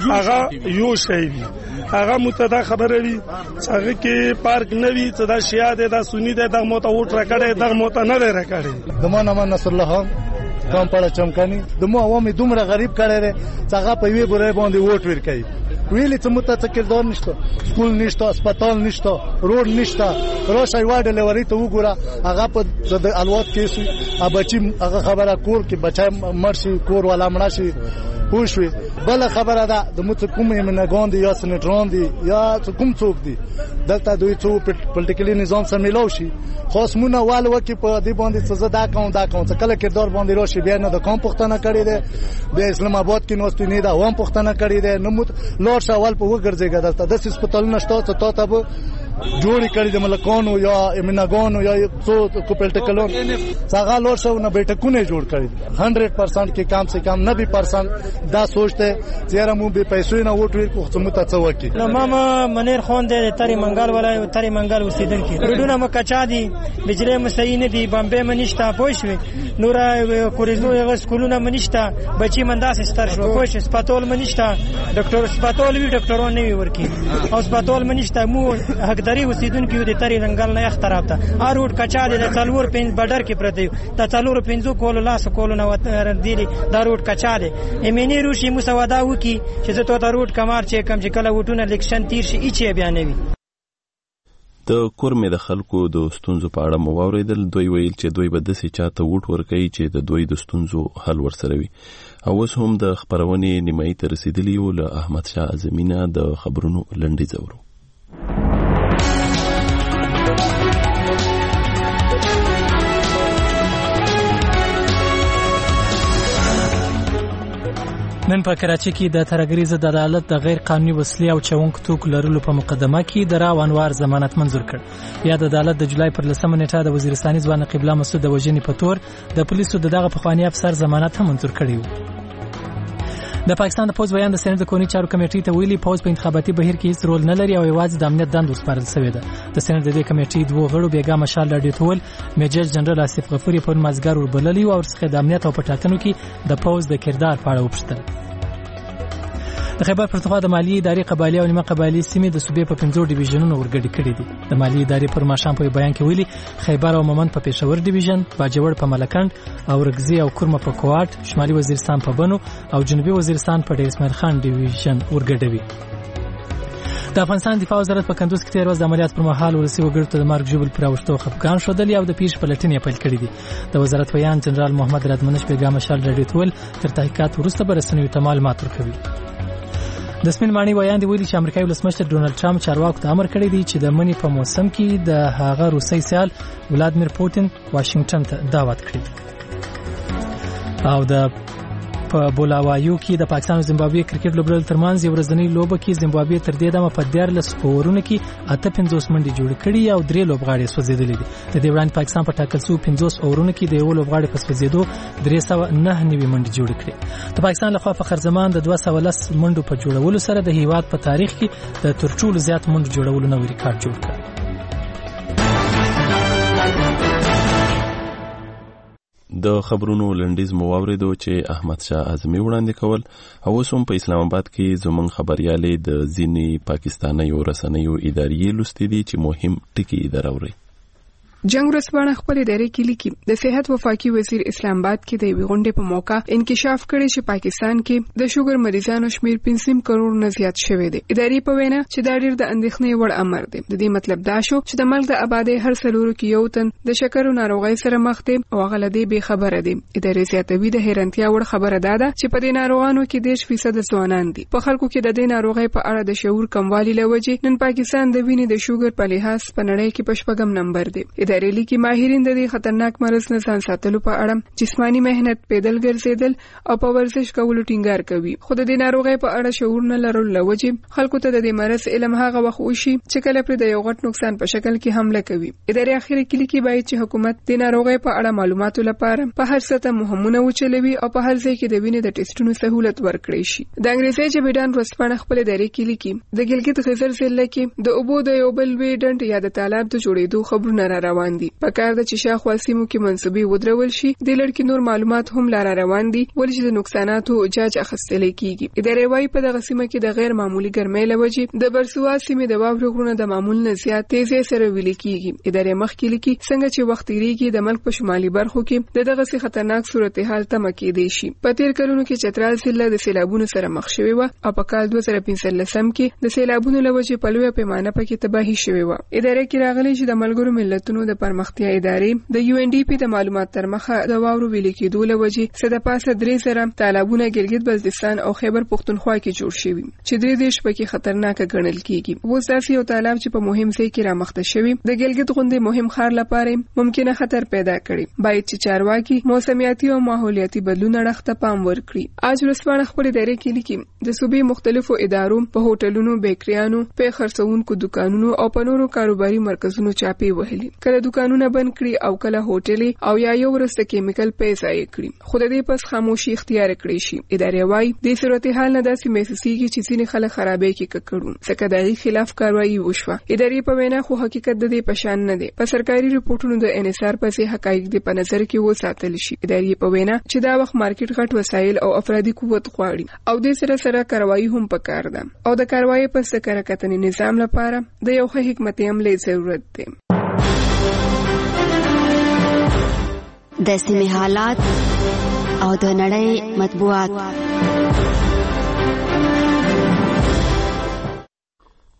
هغه یو شی وی هغه متدا خبره وی هغه کې پارک نوی څه دا شیا دی دا سنی دی دا موته ووټ راکړی دا موته نه دی راکړی.
دمو نمان نصر الله کم پړه چمکانی دمو عوامي دومره غریب کړي ره څنګه په وی بره باندې ووټ ورکړي. ویلې څه مت څه کردار نشته، سکول نشته، هسپتال نشته، روډ نشته. روشي واډه لوري ته وګوره هغه په د الوات کې سي ا بچي هغه خبره کور کې بچای مرشي کور ولا مړ شي پوښوي. بل خبره ده د مت کومې منګون دي یا سنټرون دي یا کوم څوک دي دلته دوی څو پولیټیکلی نظام سره ملاوي شي خاص مونږ وال وکي په دې باندې څه دا کوم دا کوم څه کله کردار باندې راشي بیا نه د کوم پښتنه کړی دی د اسلام آباد کې نوستي نه دا وام پښتنه کړی دی نو مت لور شوال په وګرځي دلته د هسپتال نشته ته ته به جوړی کړی د ملکونو یا امناګونو یا څو کوپلټیکلون څنګه لور شو نه بیٹکونه جوړ کړی هنډریډ پرسنټ کې کم سے کم نوي پرسنټ دا سوچته چې مو به پیسې نه وټ ور کوڅه مت څه وکی.
ماما منیر خان دې تری منګل ولای تری منګل اوسیدونکو ورډونه مکچا دي بجلی مسین دي بمبه منشتا پوښوي نور کوریزو یو سکولونه منشتا بچی منداس ستر شو پوښ سپاتول منشتا ډاکټر سپاتول وی ډاکټرونه نه ورکی او سپاتول منشتا مو حقداري اوسیدونکو دې تری رنگل نه اختراف ته اروډ کچا دې څلور پین بډر کې پرته ته څلور پینځو کول لاس کول نه وته دی دا روډ کچا دې امینی روشي مسودا وکي چې زه ته روډ کمار چې کم چې کله وټونه الیکشن تیر شي اچي بیانوي.
د کورمې د خلکو د ستونزو په اړه مو واورېدل. دوی ویل چې دوی به داسې چاته ووټ ورکوي چې د دوی د ستونزو حل ورسره وي. او اوس هم د خپرونې نیمایي ته رسېدلي یو. له احمد شاه اعظمي نه د خبرونو لنډیز اورو.
نن په کراچۍ کې د ترهګرۍ ضد عدالت د غیر قانوني وسلې او چونک توکو لرلو په مقدمه کې د راو انوار ضمانت منظور کړ. یا د عدالت د جولای پر لسمه نیټه د وزیرستاني ځوان قبله مسعود د وژنې په تور د پولیسو د دغه پخوانی افسر ضمانت هم منظور کړی و. د پاکستان د پوز بیان د سېنات د کورني چارو کمیټې ته ویلي پوز په انتخاباتي بهیر کې هیڅ رول نه لري او یوازې د امنیت دند وسپارل شوې ده. د سېنات د دې کمیټې دوه غړو بیګا مشال راډیو تول میجر جنرال آصف غفوري په مازګر وربللي او ورڅخه د امنیت او پټاکنو کې د پوز د کردار په اړه وپوښتل. د خیبر پښتونخوا د مالیې ادارې قبایلی او نیمه قبایلی سیمې د صوبې په پنځو ډیویژنونو ورګډې کړې دي. د مالیې ادارې پر ماښام په بیان کې ویلي خیبر او مومند په پېښور ډیویژن، باجوړ په ملکند او رګزي او کورمه په کوټ، شمالي وزیرستان په بنو او جنوبي وزیرستان په ډیر اسماعیل خان ډیویژن ورګډوي. د افغانستان دفاع وزارت په کندوز کې تیر ورځ د عملیات پر مهال ولسي وګړو ته د مرګ ژوبل پر اوښتو خفګان ښودلي او د پیښې پلټنې پیل کړې دي. د وزارت ویان جنرال محمد رادمنش بیګا مشال راډیو تول تر تحقیقات وروسته به رسنیو ته معلومات ورکوي. د سپین ماڼۍ ویان دی ویلي چې امریکایي ولسمشر ډونالد ټرمپ چارواکو ته امر کړی دی چې د منی په موسم کې د هغه روسي سیال ولادمیر پوتین واشنگټن ته دعوت کړي. او د په بولاوایو کې د پاکستان او زیمبابوې کرکټ لوبډلو ترمنځ یو ورځنی لوبه کې زیمبابوې تر دې دمه په دیارلس اورونو کې اته پنځوس منډې جوړې کړې او درې لوبغاړي سوځېدلې دي. د دې وړاندې پاکستان په ټاکل شویو پنځوس اورونو کې د یو لوبغاړي په سوځېدو درې سوه نهه نوي منډې جوړې کړې. د پاکستان لخوا فخر زمان د دوه سوه لس منډو په جوړولو سره د هیواد په تاریخ کې د تر ټولو زیات منډو جوړولو نوی ریکارډ جوړ کړ.
د خبرونو لنډیز مو واورېدو چې احمد شاه اعظمي وړاندې کول. او اوس هم په اسلام آباد کې زموږ خبريالې د ځینې پاکستاني رسنیو ادارې لوستي دي چې مهم ټکي یې دراوړي.
جنگ ورځپاڼه خپل ادارې کې لیکي د صحت وفاقي وزیر اسلام آباد کې د یوې غونډې په موقع انکشاف کړی چې پاکستان کې د شوګر مریضانو شمیر پنځه کروڑ نه زیات شوی دی. ادارې په وینا چې دا ډیر د اندېښنې وړ امر دی. د دې مطلب دا شو چې د ملک د آبادی هر څلورو کې یو تن د شکر ناروغۍ سره مخ دی او هغه لدی به خبره دی. ادارې زیاتوي د حیرانتیا وړ خبره ده چې په دې ناروغانو کې دیش فیصد ځوانان دي. په خلکو کې د دې ناروغۍ په اړه د شعور کموالی لوجه نن پاکستان د وینې د شوګر په لحاظ په نړۍ کې پښپغم نمبر دی. ادارې لیکي ماهرین د دې خطرناک مرض نه ځان ساتلو په اړه جسمانی مهنت، پیدل ګرځیدل او په ورزش کولو ټینګار کوي. خو د دې ناروغۍ په اړه شعور نه لرل لوجه خلکو ته د دې مرض علم هغه وخت وشي چې کله پر د یو غټ نقصان په شکل کې حمله کوي. ادارې اخیری کې لیکي باید چې حکومت د ناروغۍ په اړه معلوماتو لپاره په هر سطح مهمونه وچلوي او په هر ځای کې د وینې د ټیسټونو سہولت ورکړي شي. د انګریزي جبیدان ورځپاڼه خپل ادارې کې لیکي د ګلګت غزر ضلع کې د اوبو د یو بل وی ډنډ یا د تالاب د جوړېدو خبرونه را روان دي. په کار د چې شاخوا سیمو کې منسوبې ودرول شي. د لړ کې نور معلومات هم لاره روان دي ولې چې د نقصاناتو جاج اخیستل کیږي. ادارې وايي په دغه سیمه کې د غیر معمولی ګرمۍ لوجې د برسوا سیمې د واورو غرونو د معمول نه زیات تیزی سره ویل کیږي. ادارې مخکې لیکي څنګه چې وخت تیریږي د ملک په شمالي برخو کې د دغه سي خطرناک صورتحال تمه کېدی شي. په تیر کلونو کې چترال ضلع د سیلابونو سره مخ شوی و او په کال دوه زره پنځلسم کې د سیلابونو لوجې په لویه پیمانه پکې تباہي شوی و. ادارې کې راغلي چې د ملګرو ملتونو د پرمختیا ادارې د یو ان ډي پی د معلومات تر مخه د واورو ویل کېدو لوجې سده پاسه درې زره تالابونه ګلګت بلتستان او خیبر پښتونخوا کې جوړ شوي چې درې دیش پکې خطرناک ګڼل کیږي. اوس داسې یو تالاب چې په مهم ځای کې رامخته شوی د ګلګت غوندې مهم ښار لپاره ممکنه خطر پیدا کړي. باید چې چارواکي موسمیاتي او ماحولیاتي بدلون اړخ پام ورکړي. اج ورځپاڼه خپل ادارې کې لیکي د صوبې مختلفو ادارو په هوټلونو، بیکریانو، په خرڅونکو دکانونو او په نورو کاروباري مرکزونو چاپی وهلي. کله دکانونه بند کړي او کله هوټل او یا یو ورسته کیمیکل پیسې یې کړی. خو د دې پس خاموشي اختیار کړی شي. ادارې وايي د صورتحال نه داسې محسوسيږي چې ځینې خلک خرابې کې ککړون څخه دغه خلاف کاروایی وشوه. ادارې په وینا خو حقیقت د دې پشان نه دی. په سرکاري ریپورتونو د انحصار پسې حقایق د په نظر کې وساتل شي. ادارې په وینا چې دا وخت مارکیټ غټ وسایل او افرادي قوت غواړي او د سره سره کاروایی هم پکار ده او د کاروایی پس کارکتنې نظام لپاره د یو ښه حکمت عملي ضرورت دی.
د سیمې حالات او د نړۍ مطبوعات.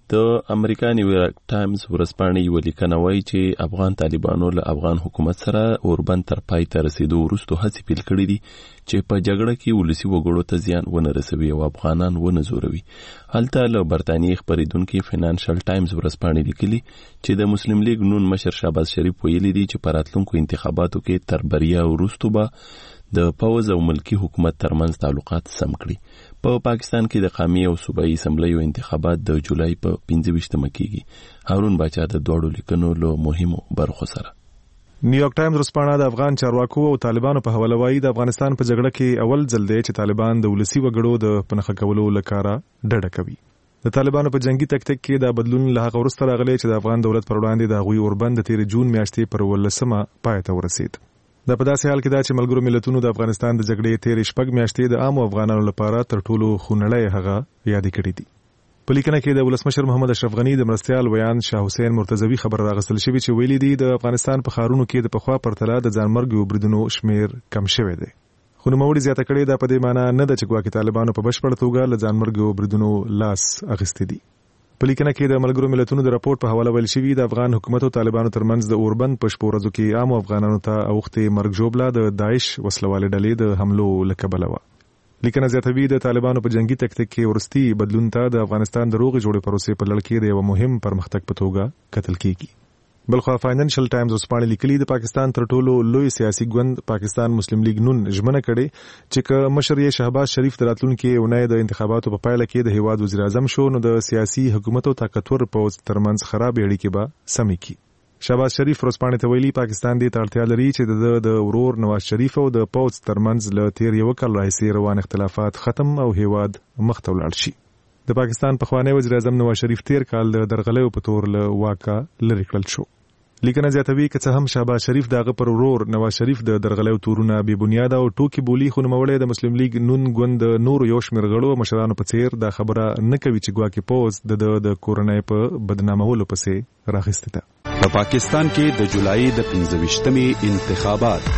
د امریکا نیویارک ټایمز ورځپاڼه یو لیکنه وایي چې افغان طالبانو له افغان حکومت سره اوربند تر پای ته رسیدو وروسته هڅې پیل کړې دي چې په جګړه کې ولسی وګړو ته زیان ونه رسوي او افغانان ونه زوروي. هلته له برتانیې خبرېدونکي فینانشل ټایمز ورځپاڼې لیکلي چې د مسلم لیگ نون مشر شهباز شریف ویلي دي چې په راتلونکو انتخاباتو کې تر بریا وروسته به د پوځ او ملکی حکومت ترمنځ تعلقات سم کړي. په پاکستان کې د قومي او صوبایي اسمبلیو انتخابات د جولای په پنځه ویشتمه کېږي. هارون باچا د دوړو لیکنو له مهمو برخو سره.
نیویارک ټایمز ورځپاڼه د افغان چارواکو او طالبانو په حواله وایي د افغانستان په جګړه کې اول ځل دی چې طالبان د ولسی وګړو د پنځه کولو لپاره ډډه کوي. د طالبانو په جنگي تکتیک کې دا بدلون له هغه وروسته راغلی چې د افغان دولت پر وړاندې د غوي اوربند د تیر جون میاشتې پر ولسمه پای ته ورسید. دا په داسې حال کې دا چې ملګرو ملتونو د افغانستان د جګړې تیر شپږ میاشتې د عام افغانانو لپاره تر ټولو خونړی هغه یاد کړی دي. په لیکنه کې د ولسمشر محمد اشرف غنی د مرستيال ویان شاه حسین مرتضوی خبر راغستل شوی چې ویلي دي د افغانستان په خارونو کې د پخوا پرتله د ځانمرګ بریدونو شمیر کم شوی دی. خو نوموړي زیاته کړې دا په دې معنی نه ده چې ګواکې طالبانو په بشپړ توګه له ځانمرګ بریدونو لاس اخیستی دي. په لیکنه کې د ملګرو ملتونو د راپورټ په حواله ویل شوی د افغان حکومت او طالبانو ترمنځ د اوربند په شپو ورځو کې عام افغانانو ته اوختې مرګ جوړه د داعش وسلوالې ډلې د حملو لکبله و. لیکنه زیاتوي د طالبانو په جنگي تکتیک کې ورستي بدلون ته د افغانستان د روغې جوړې پروسې په لړ کې د یو مهم پرمختګ په توګه کتل کیږي. بلخو فاینانشل ټایمز اوسپاڼې لیکلي د پاکستان تر ټولو لوی سیاسي ګوند پاکستان مسلم لیگ نون ژمنه کړې چې که مشر یې شهباز شریف د راتلونکي اونۍ د انتخاباتو په پایله کې د هیواد وزیر اعظم شو نو د سیاسي حکومت او طاقتور پوځ ترمنځ خراب اړیکې به سمې کړي. شهباز شریف ورځپاڼې ته ویلي پاکستان دې ته اړتیا لري چې د ورور نواز شریف او د پوځ ترمنځ له تیر یو کال راهیسې روان اختلافات ختم او هیواد مخ ته ولاړ شي. د پاکستان پخوانی وزیر اعظم نواز شریف تیر کال د درغلیو په تور له واکه لرې کړل شو. لیکنه زیاتوي که څه هم شهباز شریف دغه پر ورور نواز شریف د درغلیو تورونه بې بنیاده او ټوکی بولی خو نوموړی د مسلم لیگ نون ګوند د نورو یو شمېر غړو مشرانو په څیر دا خبره نه کوي چې ګواکې پوځ د د کورنۍ په بدنامولو پسې راغستې ده.
په پاکستان کې د جولای د پنځه ویشتمې انتخابات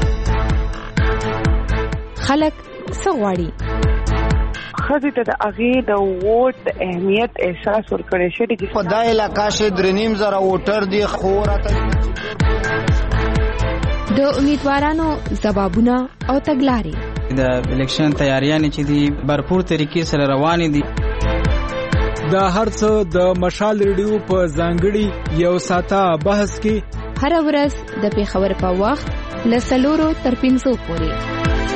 خلک څه غواړي؟
خزي ته د اغه د ووټ د اهمیت احساس ورکړی شي چې
په دای علاقې شه درنیم زره ووټر دی خوراته
د امیدوارانو ځوابونه او تګلارې
د الیکشن تیاریانې چې دي برپور طریقې سره روانې دي.
دا هرڅه د مشال ریډیو په ځانګړي یو ساعته بحث کې
هر ورځ د پیښور په وخت له سلورو تر پنځو پورې.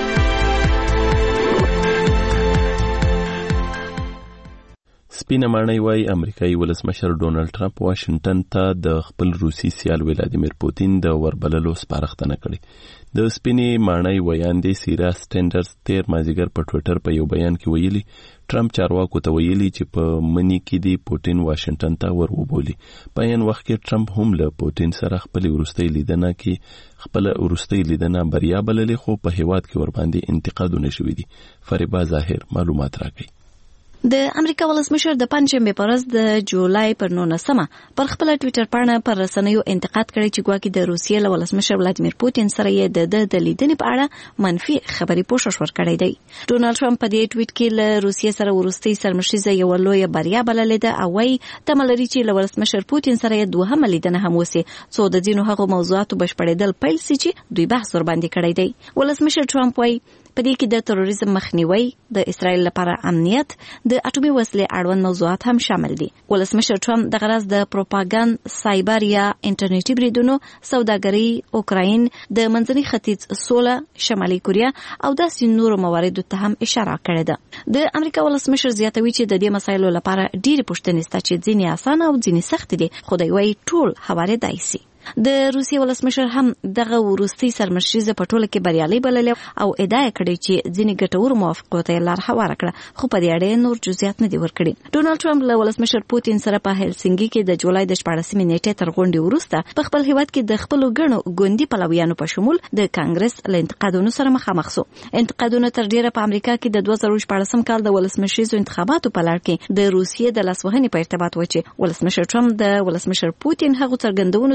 سپینه ماڼۍ وایي امریکایي ولسمشر ډونالډ ټرمپ واشنگټن ته د خپل روسي سیال ولادیمیر پوتین د وربللو سپارښتنه کړې. د سپینې ماڼۍ ویاندې سیرا سټینډرز تیر مازیګر په ټویټر په یو بیان کې ویلي ټرمپ چارواکو ته ویلي چې په منی کې دی پوتین واشنگټن ته ور وبولي. په یان وخت کې ټرمپ هم له پوتین سره خپل وروستۍ لیدنه کې خپل وروستۍ لیدنه بریا بللې خو په هیواد کې ور باندې انتقادونه شوي دي. فریبا ظاهر معلومات راکړي.
د امریکا ولسمشر د پنځمې په ورځ د جولای پر نولسمه پر خپل ټویټر باندې پر رسنیو انتقاد کړی چې ګواکې د روسیې له ولسمشر ولادیمیر پوتین سره یې د د لیدنې په اړه منفي خبري پوښښ ورکړی دی. ډونالد ټرمپ په دې ټویټ کې له روسیې سره ورستۍ سرمشریزه یو لوی بریا بللې ده او وايي تملري چې له ولسمشر پوتین سره یې دوهمه لیدنه هم وسی څو د دینو هغو موضوعاتو بشپړېدل پیل سي چې دوی بحث ور باندې کړی دی. ولسمشر ټرمپ وايي په دې کې د تروریزم مخنیوي د اسرائیل لپاره امنیت د اټومي وسلې اړوند موضوعات هم شامل دي. ولسمشر ټرمپ د غرض د پروپاګاندا سایبر یا انټرنیټي بریدونو سوداګري اوکراین د منځني ختیځ سوله شمالي کوریا او داسې نورو مواردو ته هم اشاره کړې ده. د امریکا ولسمشر زیاتوي چې د دې مسایلو لپاره ډېری پوښتنې شته چې ځینې اسانه او ځینې سخت دي خو دوی وايي ټول هواره دی سي. د روسیې ولسمشر هم دغه وروستي سرمشریزه په ټوله کې بریالي بللې او ادعا کړې چې ځینې ګټور موافقو ته لار هواره کړه خو په دې اړه نور جزئیات نه دي ورکړي. ډونالد ټرمپ له ولسمشر پوتین سره په هلسنګي کې د جولای د شپاړسمې نیټې تر غونډې وروسته په خپل هیواد کې د خپل ګڼو ګوندي پلویانو په شمول د کانګرس له انتقادونو سره مخامخ شو. انتقادونه تر ډیره په امریکا کې د دوه زره شپاړسم کال د ولسمشریزو انتخاباتو په لړ کې د روسیې د لاسوهنې په ارتباط و چې ولسمشر ټرمپ د ولسمشر پوتین هغه څرګندونو ته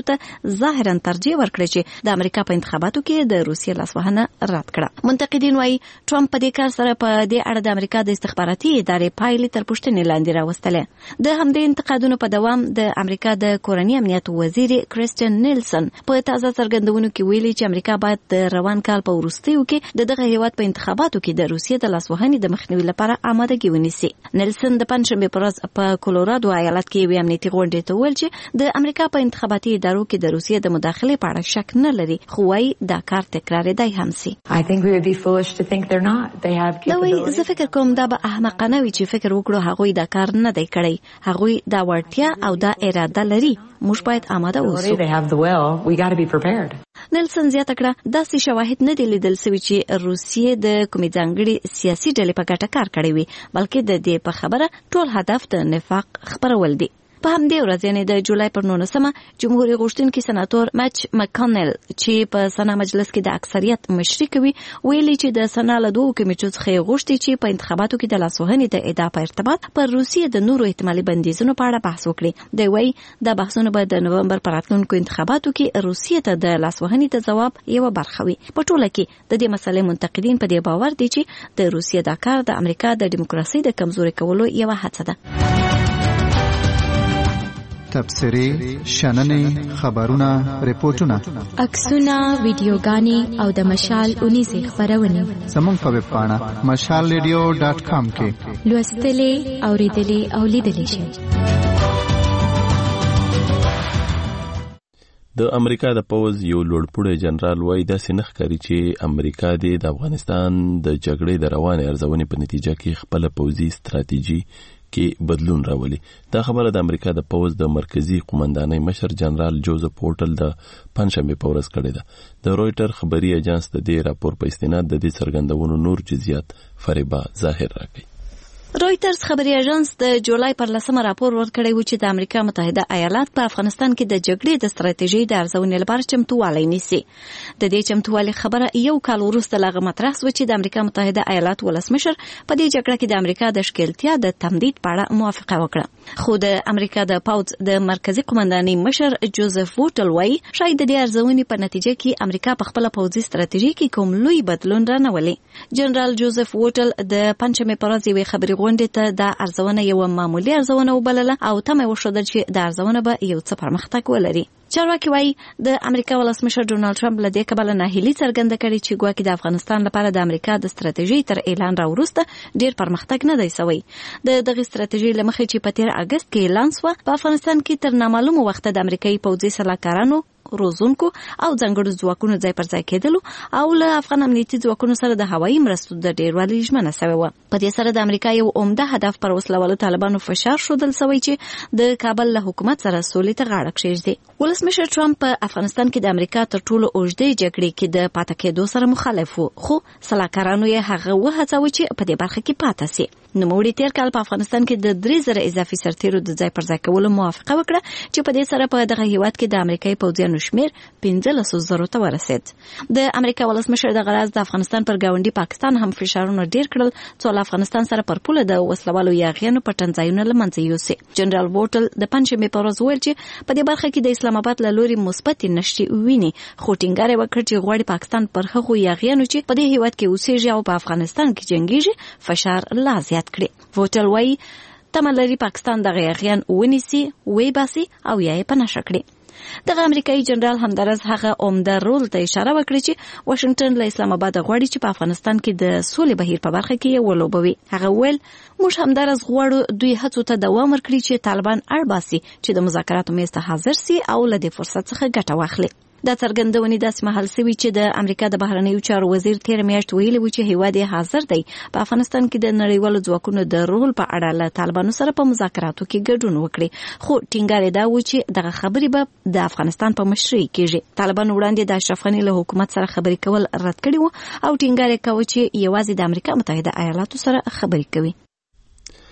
ظاهرا ترجیح ورکړه چې د امریکا په انتخاباتو کې د روسیې لاسوهنه رد کړه. منتقدین وايي ټرمپ په دې کار سره په دې اړه د امریکا د استخباراتي ادارې پایلې تر پوښتنې لاندې راوستلې. د همدې انتقادونو په دوام د امریکا د کورنۍ امنیت وزیر کریسټین نیلسن په تازه څرګندونو کې ویلي چې امریکا باید د روان کال په وروستیو کې د دغه هیواد په انتخاباتو کې د روسیې د لاسوهنې د مخنیوي لپاره آمادګي ونیسي. نیلسن د پنځشنبه په ورځ په کولورادو ایالت کې یوې امنیتي غونډې ته وویل چې د امریکا په انتخاباتي ادارو کې د روسیې د مداخلې په اړه شک نه لري، خو وايي دا کار تکرارېدای هم سي. دا وایي زه فکر کوم دا به احمقانه وي چې فکر وکړو هغوی دا کار نه دی کړی. هغوی دا وړتیا او دا اراده لري، موږ باید آماده اوسو. نیلسن زیاته کړه داسې شواهد نه دي لیدل شوي چې روسیې د کومې ځانګړې سیاسي ډلې په ګټه کار کړی وي، بلکې د دې په خبره ټول هدف د نفاق خپرول دي. په همدې ورځ یعنې د جولای پر نولسمه جمهوریت غوښتونکي سناتور مچ مکانل چې په سنا مجلس کې د اکثریت مشري کوي ویلي چې د سنا له دوو کمیټو څخه غوښتي چې په انتخاباتو کې د لاسوهنې د ادعا په ارتباط پر روسیې د نورو احتمالي بندیزونو په اړه بحث وکړي. دی وايي دا بحثونه به د نومبر پر راتلونکو انتخاباتو کې روسیې ته د لاسوهنې د ځواب یوه برخه وي. په ټوله کې د دې مسلې منتقدین په دې باور دي چې د روسیې دا کار د امریکا د دیموکراسۍ د کمزوري کولو یوه هڅه ده.
تبصرې، شننې، خبرونه، ریپورتونه،
عکسونه، ویډیوګانې او د مشال اونیزې خبرونه
زموږ په ویب پاڼه مشال ریډیو ډاټ کام کې
لوستلې، اوریدلې او لیدلې شئ.
د امریکا د پوز یو لوړپوړی جنرال وايي داسې نه ښکاري چې امریکا د افغانستان د جګړې د روانې ارزونې په نتیجه کې خپل پوځي ستراتیژي کې بدلون راولي. دا خبره د امریکا د پوز د مرکزی قومندانۍ مشر جنرال جوزف ووټل د پنځشنبه په ورځ کړې ده. د رويټر خبري اژانس د دې راپور په استناد د دې څرګندونو نور جزئیات فریبا ظاهر راکړي.
رويټرز خبري اژانس د جولای پر لسمه راپور ورکړی و چې د امریکا متحده ایالات په افغانستان کې د جګړې د ستراتیژۍ د ارزونې لپاره چمتووالی نیسي. د دې چمتووالي خبره یو کال وروسته له هغه مطرح شوه چې د امریکا متحده ایالات ولسمشر په دې جګړه کې د امریکا د ښکیلتیا د تمدید په اړه موافقه وکړه. خو د امریکا د پوز د مرکزی قومندانۍ مشر جوزف ووټل وايي شاید د دې ارزونې په نتیجه کې امریکا په خپل پوځي ستراتیژۍ کې کوم لوی بدلون رانولي. جنرال جوزف ووټل د پنځمې په ورځ یوې خبري غونډې ته د ارزونه یو معمولی ارزونه وبلله او تمه وشوده چې د ارزونه به یو څه پرمختګ ولري. چارواکي وايي د امریکا ولسمشر ډونالد ټرمپ له دې کبله ناهیلي څرګنده کړې چې ګواکې د افغانستان لپاره د امریکا د ستراتیژۍ تر اعلان راوروسته ډیر پرمختګ نه دی شوی. د دغه ستراتیژۍ له مخې چې په تیر اگست کې اعلان شوه په افغانستان کې تر نامعلومه وخته د امریکایي پوځي سلاکارانو روزونکو او ځانګړو ځواکونو ځای پر ځای کېدلو او له افغان امنیتي ځواکونو سره د هوایي مرستو د ډیروالي ژمنه شوې وه. په دې سره د امریکا یو عمده هدف پر وسلوالو طالبانو فشار ښودل شوی چې د کابل له حکومت سره سولې ته غاړه کښېږدي. ولسمشر ټرمپ په افغانستان کې د امریکا تر ټولو اوږدې جګړې کې د پاتې کېدو سره مخالف و، خو سلاکارانو یې هغه وهڅاوه چې په دې برخه کې پاتې سي. نوموړي تیر کال په افغانستان کې د درې زره اضافي سرتیرو د ځای پر ځای کولو موافقه وکړه چې په دې سره په دغه هیواد کې د امریکایي پوځیانو شمیر پنځلسو زرو ته ورسید. د امریکا ولسمشر د غرض د افغانستان پر گاونډي پاکستان هم فشارونه ډیر کړل څو له افغانستان سره پر پوله د وسلوالو یاغیانو په ټنځایونه له منځه یوسي. جنرال ووټل د پنځمې په ورځ وویل چې په دې برخه کې د اسلام آباد له لوري مثبت نشټې ویني، خو ټینګار یې وکړ چې غواړي پاکستان پر هغو یاغیانو چې په دې هیواد کې اوسېږي او په افغانستان کې جنګیږي فشار لا زیات کړي. ووټل وايي تمه لري پاکستان دغه یاغیان ونیسي، ویباسي او یا یې په نښه کړي. دغه امریکایي جنرال همدارس هغه عمده رول ته اشاره وکړه چې واشنگټن له اسلام آباد غواړي چې په افغانستان کې د سولې بهیر په برخه کې یې ولوبوي. هغه ویل موږ همدارس غواړو دوی هڅو ته دوام ورکړي چې طالبان اړباسي چې د مذاکراتو میز ته حاضر سي او له دې فرصت څخه ګټه واخلي. دا څرګندونې داسې مهال سوي چې د امریکا د بهرنیو چارو وزیر تیر میاشت ویلي و چې هیواد یې حاضر دی په افغانستان کې د نړیوالو ځواکونو د رول په اړه له طالبانو سره په مذاکراتو کې ګډون وکړي، خو ټینګار یې دا و چې دغه خبرې به د افغانستان په مشرۍ کېږي. طالبانو وړاندې د اشرف غني له حکومت سره خبرې کول رد کړي وو او ټینګار یې کاوه چې یوازې د امریکا متحده ایالاتو سره خبرې کوي.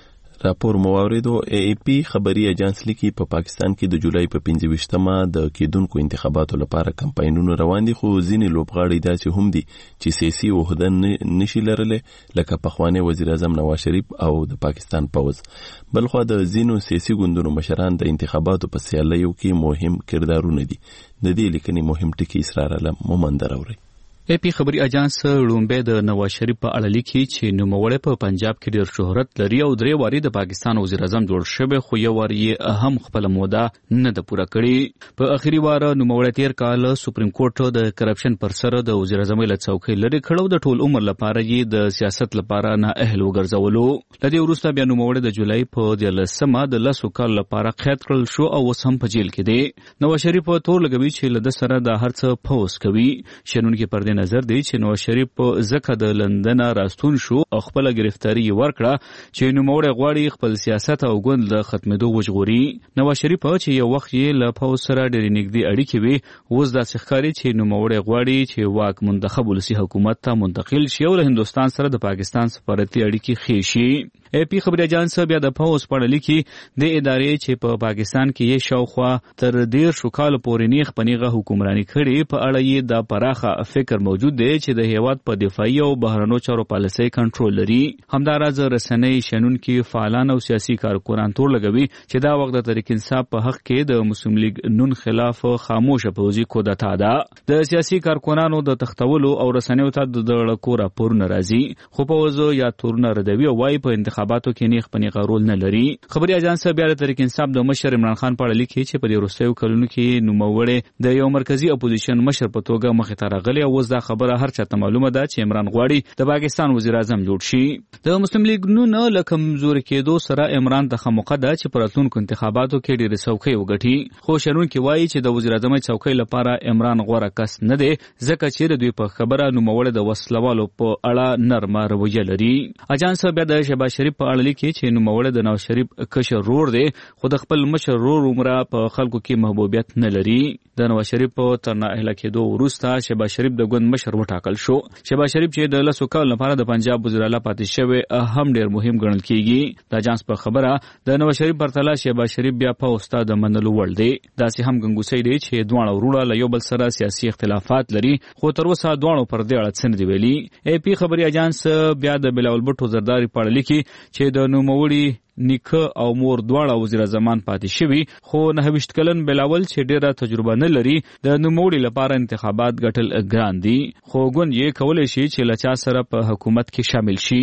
راپور مواردو ای ای پی خبري اجانس لیکي په پا پاکستان کې د جولای په پنځه ویشتمه د کېدونکو انتخاباتو لپاره کمپاینونه روان دي، خو ځینې لوبغاړي داسې هم دي چې سیاسي عهده نشي لرلی، لکه پخوانی وزیر اعظم نواز شریف او د پاکستان پوځ. بلخوا د ځینو سیاسي ګوندونو مشران د انتخاباتو په سیالیو کې مهم کردارونه دي. د دې لیکنې مهم ټکي اسرار علم مومند راوړي.
ای پی خبري اجانس لومبه د نواز شریف په اړه لیکي چې نوموړی په پنجاب کې ډېر شهرت لري او درې واري د پاکستان وزیر اعظم جوړ شوی، خو یو وار یې هم خپل موده نه ده پوره کړې. په اخري وار نوموړی تیر کال سپریم کورټ د کرپشن پر سر د وزیر اعظم له څوکۍ لرې کړو، د ټول عمر لپاره یې د سیاست لپاره نه اهل وګرځولو. لدې وروسته بیا نوموړی د جولای په دیارلسمه د لسو کال لپاره قید کړل شو او اوس هم په جیل کې دی. نواز شریف په تور لګوي چې له ده سره د هر څه پوس کوي. شنونکي پر دې نظر دی چې نواز شریف په ځکه د لندن راستون شو او خپل گرفتاری ورکړه چې نوموړی غواړي خپل سیاست او ګوند له ختمېدو وژغوري. نواز شریف چې یو وخت یې له پوځ سره ډېرې نږدې اړیکې وي، اوس داسې ښکاري چې نوموړی غواړي چې واک منتخب ولسي حکومت ته منتقل شي او له هندوستان سره د پاکستان سفارتي اړیکې ښې شي. ای پی خبري اجانس بیا د پوځ په اړه لیکي د ادارې چې په پا پاکستان کې یې شاوخوا تر دېرشو کالو پورې نیغ په نیغه حکمراني کړې، په اړه یې دا پراخه فکر موجود دی چې د هیواد په دفاعي او بهرنیو چارو پالیسۍ کنټرول لري. همداراز رسنۍ شنونکي فعالان او سیاسي کارکونان تور لګوي چې دا وخت د تحریک انصاف په حق کې د مسلم لیگ نون خلاف خاموشه پوځي کودتا ده. د سیاسي کارکونانو د تختولو او رسنیو ته د ډړکو راپورونه راځي، خو پوځ یا تورونه ردوي او وايي په انتخاباتو کې نیغ په نیغه رول نه لري. خبري اجانس بیا د تحریک انصاف د مشر عمران خان په اړه لیکي چې په دې وروستیو کلونو کې نوموړی د یو مرکزی اپوزیشن مشر په توګه مخې ته راغلی او اوس دا خبره هر چاته معلومه ده چې عمران غواړي د پاکستان وزیر اعظم جوړ شي. د مسلم لیگ نون له کمزوري کېدو سره عمران ته خموقه ده چې په راتلونکو انتخاباتو کې ډېرې څوکۍ وګټي، خو شنونکي وایي چې د وزیر اعظم څوکۍ لپاره عمران غوره کس نه دی، ځکه چې د دوی په خبره نوموړی د وسلوالو په اړه نرمه رویه لري. اجانس بیا د شهباز شریف په اړه لیکي چې نوموړی د نواز شریف کشر رور دی، خو د خپل مشر رور عمره په خلکو کې محبوبیت نه لري. د نواز شریف په تر نااهله کېدو وروسته شهباز شریف د ګوند مشر وټاکل شو. شهباز شریف چې د لسو کالو لپاره د پنجاب وزیر اعلی پاتې شوی هم ډېر مهم ګڼل کېږي. د اجانس په خبره د نواز شریف پرتله شهباز شریف بیا په استاد منلو وړ دی. داسې هم ګنګوسې دی چې دواړه وروڼه له یو بل سره سیاسي اختلافات لري، خو تر اوسه دواړو پر دې اړه څه نه دي ویلي. ای پی خبري اجانس بیا د بلاول بټو زرداری په اړه لیکي چې د نوموړي نیکه او مور دواړه وزیر اعظمان پاتې شوي، خو نهه ویشت کلن بلاول چې ډېره تجربه نه لري د نوموړي لپاره انتخابات ګټل ګران دي، خو ګوند یې کولی شي چې له چا سره په حکومت کې شامل شي.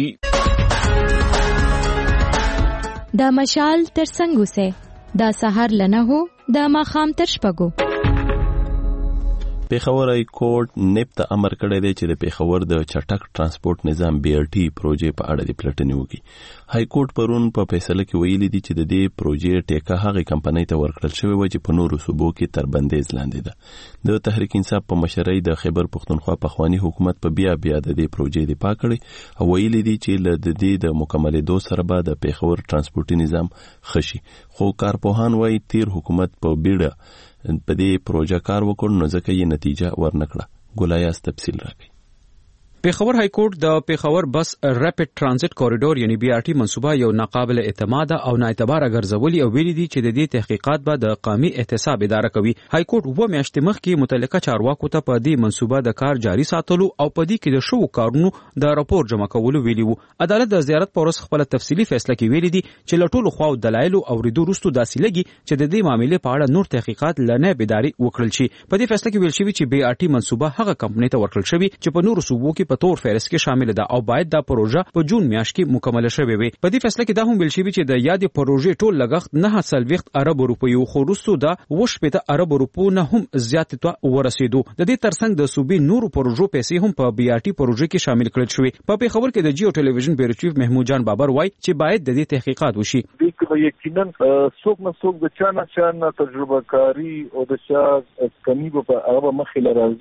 دا مشال تر څنګ اوسئ، دا سهار له نهو دا ماښام تر شپږو.
پیښور های کورټ نیب ته امر کړی دی چې د پیښور د چټک ترانسپورت نظام بی آر ټي پروژې په اړه د پلټنې وکړي. های کورټ پرون په فیصله کې ویلي دي چې د دې پروژې ټیکه هغې کمپنۍ ته ورکړل شوې وه چې په نورو صوبو کې تر بندیز لاندې ده. د تحریک انصاف په مشرۍ د خیبر پښتونخوا پخواني حکومت په بیا بیا د دې پروژې دفاع کړې او ویلي دي چې له د دې د مکملېدو سره به د پیښور ترانسپورتي نظام ښه شي، خو کارپوهان وایي تیر حکومت په بیړه په دې پروژه کار وکړ نو ځکه یې نتیجه ورنکړه. ګلایاس تفصیل راکړي.
پیښور های کورټ د پیښور بس ریپټ ترانزیت کوریډور یعنی بی آر ټي منصوبه یو ناقابل اعتماد او ناعتباره ګرځولي او ویلي دي چې د دې تحقیقات به د قومي احتساب اداره کوي. های کورټ و میاشتې مخکې متعلقه چارواکو ته په دې منصوبه د کار جاري ساتلو او په دې کې د شوو کارونو د راپور جمع کولو ویلي وو. عدالت د زیارت په ورځ خپل تفصیلي فیصله کې ویلي دي چې له ټولو خواو دلایل او ریدو وروسته داسې لګي چې د دې معاملې په اړه نور تحقیقات لنه اداري وکړل شي. په دې فیصله کې ویل شوی چې بی آر ټي منصوبه هغه کمپنۍ ته ورکړل شوی چې په نورو صوبو کې په تور فهرست کې شامل ده او باید دا پروژه په جون میاشت کې مکمل شوه وي. په دې فیصله کې دا هم ویل شوی چې د یادې پروژې ټول لګښت نه سلويخت ارب روپیو خو وروسته دا وشپته ارب روپو نه هم زیات ته ورسېدو. د دې ترڅنګ د صوبې نورو پروژو پیسې هم په بی آر ټي پروژه کې شامل کړل شوې. په پیښور کې د جیو ټلویزیون بیرو چیف محمود جان بابر وای چې باید د دې تحقیقات وشي.
یقینا څوک نه څوک د چا نه چا نه تجربه کاری او د چا کمی په هغه مخې لرازي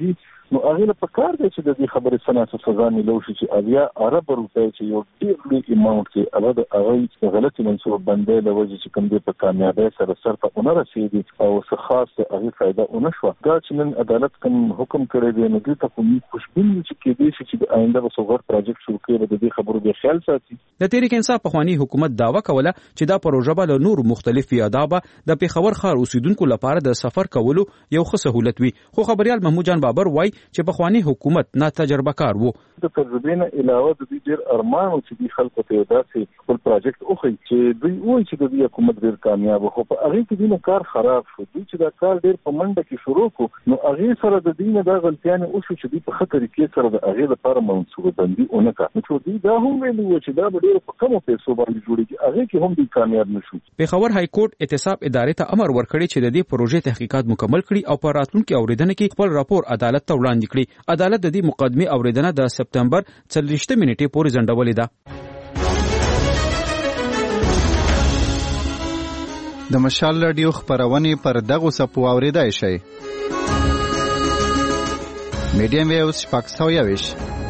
نو هغه په کار دی چې د دې خبرې سناسه سزا ملو شي چې اویا عرب روپۍ چې یو ډېر لوی اماونټ کې هغه د هغه غلطي منسوب بندې له وجې چې کوم دې په کامیابی سره سرته ونه رسېدي او څه خاص هغه فائدہ ونه شو دا چې نن عدالت کوم حکم کړی دی نو دې ته کوم خوشبین چې کې دې چې د آینده به څوګر پروژیکټ شروع کړي د دې خبرو به خیال ساتي.
د تحریک انصاف پخوانی حکومت داوا کوله چې دا پروژه به له نور مختلف یادابه د پیښور ښار اوسیدونکو لپاره د سفر کولو یو ښه سہولت وي خو خبريال محمود جان بابر وای چې پخوانی حکومت نه تجربه کار وو.
د تجربې نه علاوه د دې ډېر ارمان او چې د خلکو ته داسې خپل پروژیکټ اوخی چې دوی وایي چې د دې حکومت ډېر کامیاب خو په هغه کې دینه کار خراب شو دوی چې دا کار ډېر په منډه کې شروع کو نو هغه سره د دینه د غلطیانه او شو چې دوی په خطر کې سره د هغه لپاره منصوبه بندي اونکه نو چې دوی دا هم ویلي چې دا ډېر په کمو پیسو باندې جوړیږي هغه کې هم دوی کامیاب نشو.
پیښور های کورټ احتساب ادارې ته امر ورکړی چې د دې پروژې تحقیقات مکمل کړي او په راتلونکي اوریدنه کې خپل راپور عدالت ته وړاندې کړي. عدالت د دې مقدمه اوریدنه د سپتمبر څلوېښت منټې پورې ځنډولې ده.
د مشال رادیو خبرونه پر دغه سپو اوریدای شي. میډیم ویوز شپږ سوه یویش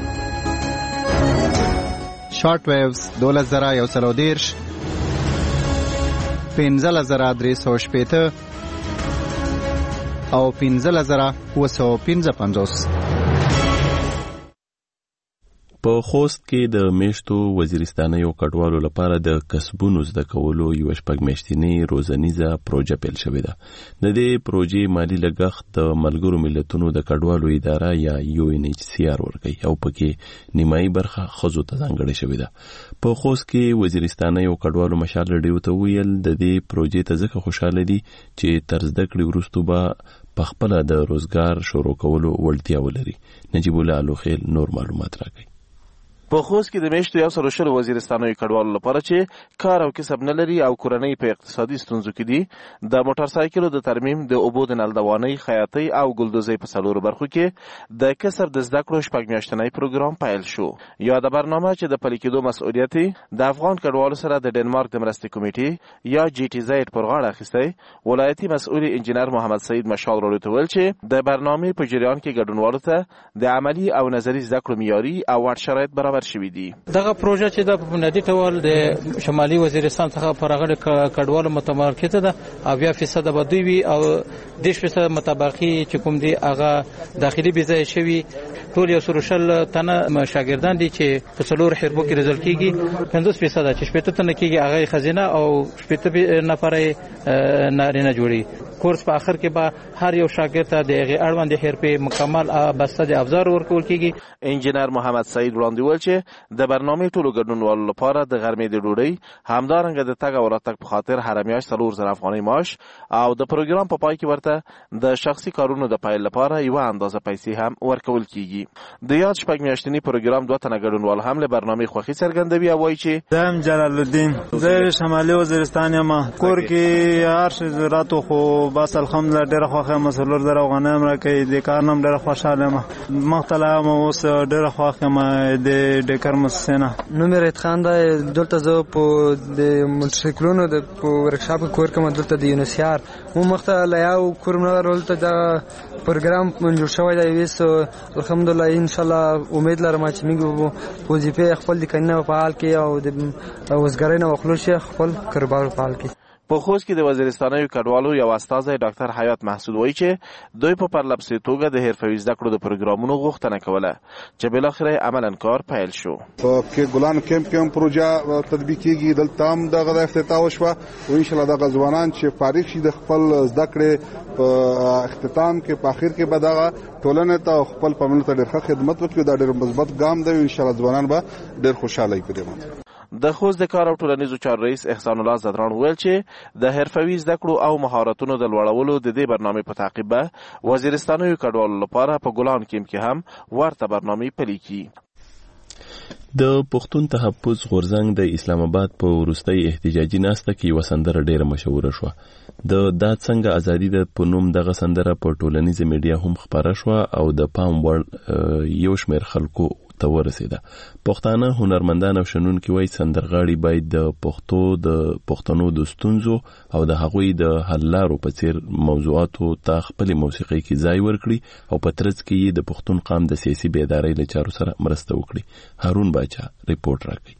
شارټ ویوز دولس زره یو سل او دېرش پنځه زره درې سوه شپېته او پنځه زره اووه سوه پنځه پنځوس.
په خوست کې د میشتو وزیرستانیو کډوالو لپاره د کسبونو زده کولو یو شپږ میاشتنی روزنیزه پروژه پیل شوې ده. د دې پروژې مالی لګښت د ملګرو ملتونو د کډوالو اداره یا یو ان ایچ سی آر ورکوي او پکې نیمایي برخه ښځو ته ځانګړې شوې ده. په خوست کې وزیرستانیو کډوالو مشال رډیو ته ویل د دې پروژې ته ځکه خوشاله دي چې تر زده کړې وروسته به په خپله د روزګار شروع کولو وړتیا ولري. نجیب الله الوخیل نور معلومات راکوي.
په خوست کې د میشتو یو سل شل وزیرستانیو کډوالو لپاره چې کار او کسب نه لري او کورنۍ په اقتصادي ستونزو کې دي د موټر سایکلو د ترمیم د اوبو د نلدوانۍ خیاطۍ او ګلدوزۍ په څلورو برخو کې د کسب د زده کړو شپږ میاشتنی پروګرام پیل شو. یاده برنامه چې د پلي کېدو مسؤلیت د افغان کډوالو سره د ډنمارک د مرستې کمیټې یا جی ټي زیډ پر غاړه اخیستی ولایتي مسؤل انجینر محمد سعید مشال راډیو ته ویل چې د برنامې په جریان کې ګډونوالو ته د عملی او نظري زده کړو معیاري او وړ شرایط برابر شوي دي.
دغه پروژه چې د بنیادی ډول د شمالي وزیرستان څخه پرغړ کډوالو متمرکزه ده او بیا فیصد به دوی وي او دیش فیصد مطابقي چې کوم دي هغه داخلي بيزای شوی ټول یو سروشل تنه شاګردان دي چې په څلور حربو کې رزل کیږي پنځوس فیصد چې شپږ تنه کیږي هغه خزینه او شپږ نفرې نارینه جوړي. کورس په اخر کې به هر یو شاګرد ته د هغه اړوند حرفه مکمل بسته د افزار ورکول کیږي.
انجینر محمد سعید وړاندې ویل چې د برنامې ټولو ګډونوالو لپاره د غرمې د ډوډۍ همدارنګه د تګ او راتګ په خاطر هر میاشت څلور زره افغانۍ معاش او د پروګرام په پای کې ورته د شخصي کارونو د پیل لپاره یو اندازه پیسې هم ورکول کیږي. د یاد شپږ میاشتنی پروګرام دوه تنه ګډونوال هم له برنامې خوښي څرګندوي او وایي چې
زم جلال الدین زه شمالي وزیرستان یم کور کې هر څه ضرورت خو بس الحمدلله ډېر خوښه مسلور در غنم را کوي د کار نم ډېر خوشاله یم مختلف اوس ډېر خوښه ما د ډکر مسنه
نو مې رات خان دا دلته زه په د موټرسایکلونو د ورکشاپ کور کوم دلته د یونسیار مو مخته لیاو کوم نه ولته دا پروګرام منجور شوی دی ویسو الحمدلله ان شاء الله امید لرم چې موږ وظیفه خپل د کنه په حال کې او د وزګرۍ نه خپل شي خپل کاروبار په حال کې.
په خوست کې د وزیرستانیو کډوالو یو استازی ډاکټر حیات محسود وایي چې دوی په پرلپسې توګه د حرفوي زده کړو د پروګرامونو غوښتنه کوله چې بالاخره عملاً کار پیل شو.
په ګلان کیمپ کې هم پروژه تطبیق کیږي دلته هم دغه افتتاح وشوه او ان شاء الله دغه ځوانان چې فارغ شي د خپل زده کړې په اختتام کې په اخر کې به دغه ټولنې ته خپل پمنه ته ډېر خدمت وکړي دا ډېر مثبت ګام دی ان شاء الله ځوانان به ډېر خوشاله وي په دې.
د خوست د کار او ټولنیزو چارو رئیس احسان الله زدران ویل چې د حرفوي زده کړو او مهارتونو د لوړولو د دې برنامې په تعقیب به وزیرستانیو کډوالو لپاره په ګلان کیمپ کې هم ورته برنامې پلي کړي.
د پښتون تحفظ غورځنګ د اسلام آباد په وروستۍ احتجاجي ناسته کې یو سندره ډیره مشهوره شوه. د دا څنګه ازادي د پنوم دغه سندره په ټولنیزه میډیا هم خبره شوه او د پام وړ یو شمېر خلکو ته ورسېده. پښتانه هنرمندان او شنونکي وایي سندرغاړي باید د پښتو د پښتنو د ستونزو او د هغوی د حل لارو په څیر موضوعاتو ته خپل موسیقي کې ځای ورکړي او په ترڅ کې د پښتون قام د سیاسي بیدارۍ له چارو سره مرسته وکړي. هارون باچا ریپورت راکړي.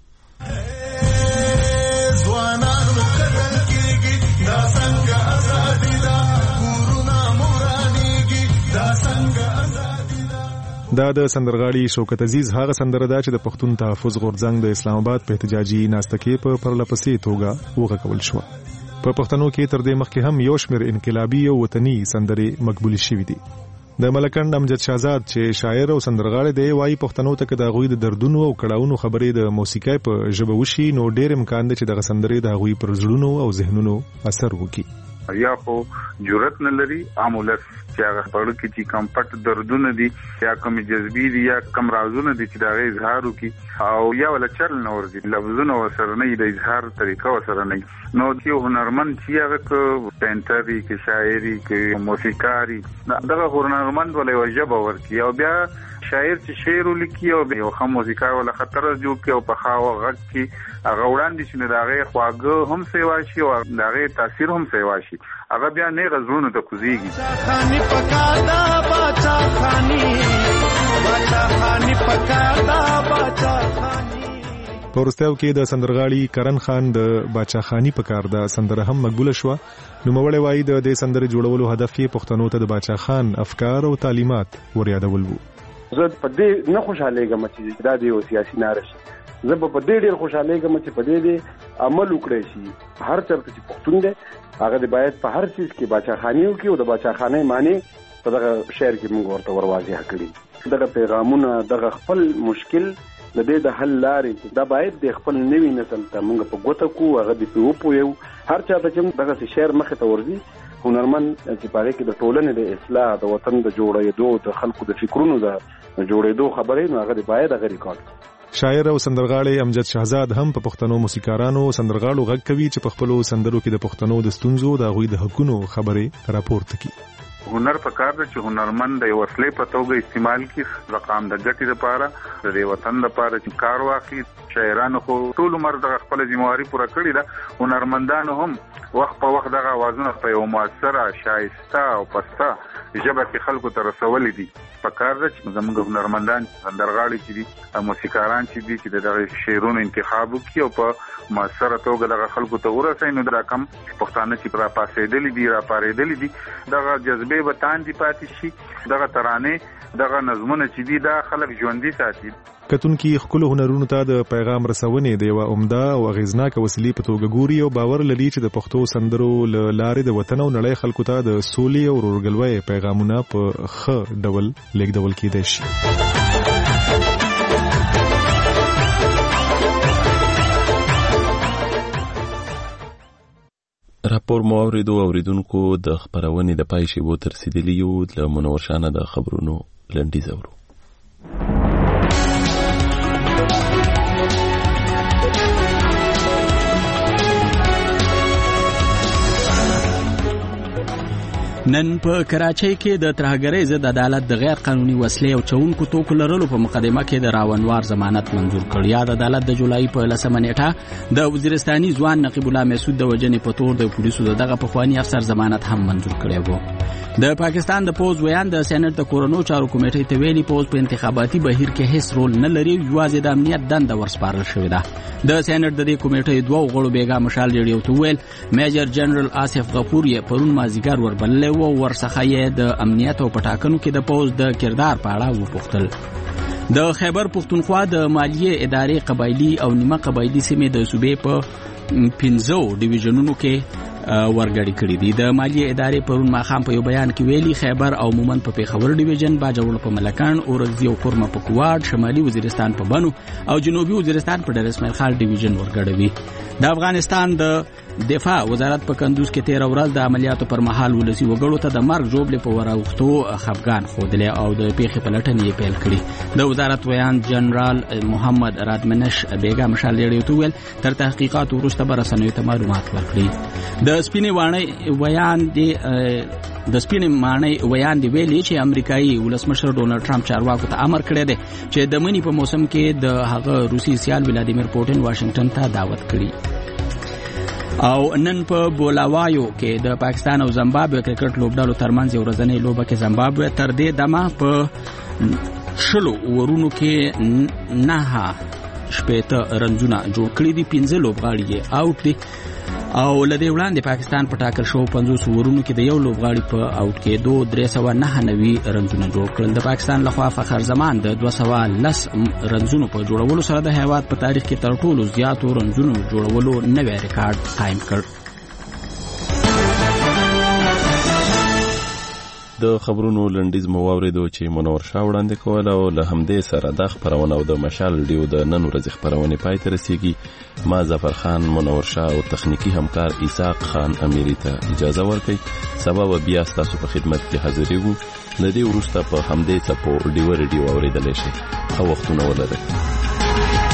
دا د سندرغاړي شوکت عزیز هغه سندره ده چې د پښتون تحفظ غورځنګ د اسلام آباد په احتجاجي ناستکې په پرلپسې توګه وغږول شو. په پښتنو کې تر دې مخکې هم یو شمېر انقلابي او وطني سندرې مقبول شوې دي. د ملکند امجد شهزاد چې شاعر او سندرغاړی دی وایي پښتنو ته د هغوی د دردونو او کړاوونو خبرې د موسیقۍ په ژبه وشي نو ډېر امکان دی چې دغه سندرې د هغوی پر زړونو او ذهنونو اثر وکړي.
یا خو جرأت نه لري عامولس چې هغه خبرو کې چې کم پټ دردونه دي یا کم جذبي دي یا کم رازونه دي چې دا غي اظهار وکړي او یا ولا چل نه ورځي لفظونه وسره نه د اظهار طریقه وسره نه. نو چې هنرمند چې هغه ک پینټري کې شاعري کې موسیقاري دغه هنرمند ولې وجب ورکی او بیا شاعر چې شعر ولیکي او یو خام موسیقار ولا خطر جوړ کې او په خاو غږ کې هغه وړاندې چې دا غي خواږه هم سیوا شي او دا غي تاثیر هم سیوا شي هغه بیا نه غزرونه ته کوزيږي. خاني پکادا باچا خاني باچا خاني پکادا باچا خاني.
پورستاو کې د سندرغاړي کرن خان د باچا خاني پکار دا سندره هم مقبوله شو. نو مولوی وایي د دې سندره جوړولو هدف یې پښتنو ته د باچا خان افکار او تعلیمات وريادول وو.
زه په دې نه خوشاله یم چې دا د سیاسي نارش زه په دې ډېر خوشاله یم چې په دې دې عمل وکړي شي. هر چرته چې پښتون دی هغه د باید په هر چیز کې باچا خانیو کې او د باچا خانه معنی په دغه شعر کې موږ ورته ورواضح کړی. دغه پیغامونه دغه خپل مشکل د دې د حل لارې دا باید د خپل نوي نسل ته موږ په ګوته کو هغه د پیوپو یو هر چا ته چې دغه شعر مخه ته ورځي هنرمند چې پاره کې د ټولنې د اصلاح د وطن د جوړېدو د خلکو د فکرونو د جوړېدو خبرې نو هغه باید هغه ریکارډ.
شاعر او سندرغاړی امجد شهزاد هم په پښتنو موسیقارانو سندرغاړو غږ کوي چې په خپلو سندرو کې د پښتنو د ستونزو د هغوی د حقونو خبرې راپورته کړي.
هنر پکار دی چې هنرمند د وسلې په توګه استعمال کړي رقم د ګټې لپاره د وطن لپاره چې کار واخلي. شاعرانو خو ټول عمر د خپل ځمواري پوره کړی ده. هنرمندانو هم وخت په وخت دغه اوازونه په یو موثره شایسته او پسته ژبه کې خلکو ته رسولې دي. پکار دی چې زموږ هنرمندان سندرغاړي چې دي موسیقاران چې دي چې دغه شعرونو انتخاب وکړي او په موثره توګه دغه خلکو ته ورسوي. نو دا کم پښتانه چې را پاسېدلې دي را پارېدلې دي دغه جذبه به تاندې پاتې شي. دغه ترانه دغه نظمونه چې دي دا خلک ژوندۍ ساتي.
کتونکي خپل هنرونو ته د پیغام رسونې د یو عمده او اغیزناک وسیلې په توګه ګوري او باور لري چې د پښتو سندرو له لارې د وطن او نړۍ خلکو ته د سولې او ورورګلوۍ پیغامونه په ښه ډول لیږدول کېدای شي.
راپور مو اوریدو اوریدونکو د خبرونې د پای شیبو تر رسیدلی یو له منور شانه د خبرونو لنډیز اورو.
نن په کراچۍ کې د ترهګرۍ ضد عدالت د غیر قانوني وسلې او چونکو توکو لرلو په مقدمه کې د راونوار ضمانت منظور کړ. یاد عدالت د جولای په لسمه نیټه د وزیرستاني ځوان نقیب الله مسعود د وجنې په تور د پولیسو دغه پخوانی افسر ضمانت هم منظور کړی وو. د پاکستان د پوز ویان د سېنات د کورونو چارو کمیټې ته ویلي پوز په انتخاباتي بهیر کې هیڅ رول نه لري یوازې د امنیت دنده ورسپارل شوې ده. د سېنات د دې کمیټې دوه غړو بیګا مشال ریډیو ته ویل میجر جنرال آصف غفور یې پرون مازیګر وربللې و ورڅخه یې د امنیت او پټاکنو کې د پوز د کردار په اړه وپوښتل. د خیبر پښتونخوا د مالیې ادارې قبایلی او نیمه قبایلی سیمې د صوبې په پنځو ډیویژنونو کې ورګړی کړی دي. د مالیې ادارې پرون ماخام په یو بیان کې ویلي خیبر او مومن په پیښور ډیویژن، باجوړ په ملکان، اورزي او کورمه په کوواډ، شمالي وزیرستان په بنو او جنوبي وزیرستان په ډېر اسماعیل خان ډیویژن ورګړوي. د افغانستان د دفاع وزارت په کندوز کې تیر ورځ د عملیاتو پر مهال ولسی وګړو ته د مرګ جوړې په وراوختو خفګان خوده او د پیښې پلټنې یې پیل کړې. د وزارت ویان جنرال محمد رادمنش بیګا مشال لري تو ویل تر تحقیقات وروسته به رسنیو ته معلومات ورکړي. د سپینې وانه ویان دی د سپینې ماڼۍ ویاندې ویلي چې امریکایي ولسمشر ډونالد ټرمپ چارواکو ته امر کړی دی چې د منی په موسم کې د هغه روسي سیال ولادیمیر پوټین واشنگټن ته دعوت کړي. او نن په بولاوایو کې د پاکستان او زیمبابوې کرکټ لوبډلو ترمنځ یو ورځنۍ لوبه کې زیمبابوې تر دې دمه په شلو ورونو کې نه شپېته رنزونه جوړ کړي دي. پنځه لوبغاړي یې آوټ دي او لدې وړاندې پاکستان په ټاکل شو پنځوس ورونو کې د یو لوبغاړي په آوټ کېدو درې سوه نهه نوي رنزونه جوړ کړل. د پاکستان لخوا فخر زمان د دوه سوه لس رنزونو په جوړولو سره د هیواد په تاریخ کې تر ټولو زیاتو رنزونو جوړولو نوی ریکارډ قایم کړ.
د خبرونو لنډیز مو واورېدو چې منور شاه وړاندې کول او له همدې سره د خبرونه او د مشال ډیو د نن ورځې خبرونه پای ته رسیږي. ما ظفر خان منور شاه او تخنیکی همکار اسحاق خان امیری ته اجازه ورکړئ. سبا به بیا ستاسو په خدمت کې حاضرېږو. د دې وروسته په همدې ټپو ډیو ریډیو اورېدلی شئ. ښه وختونه ولرئ.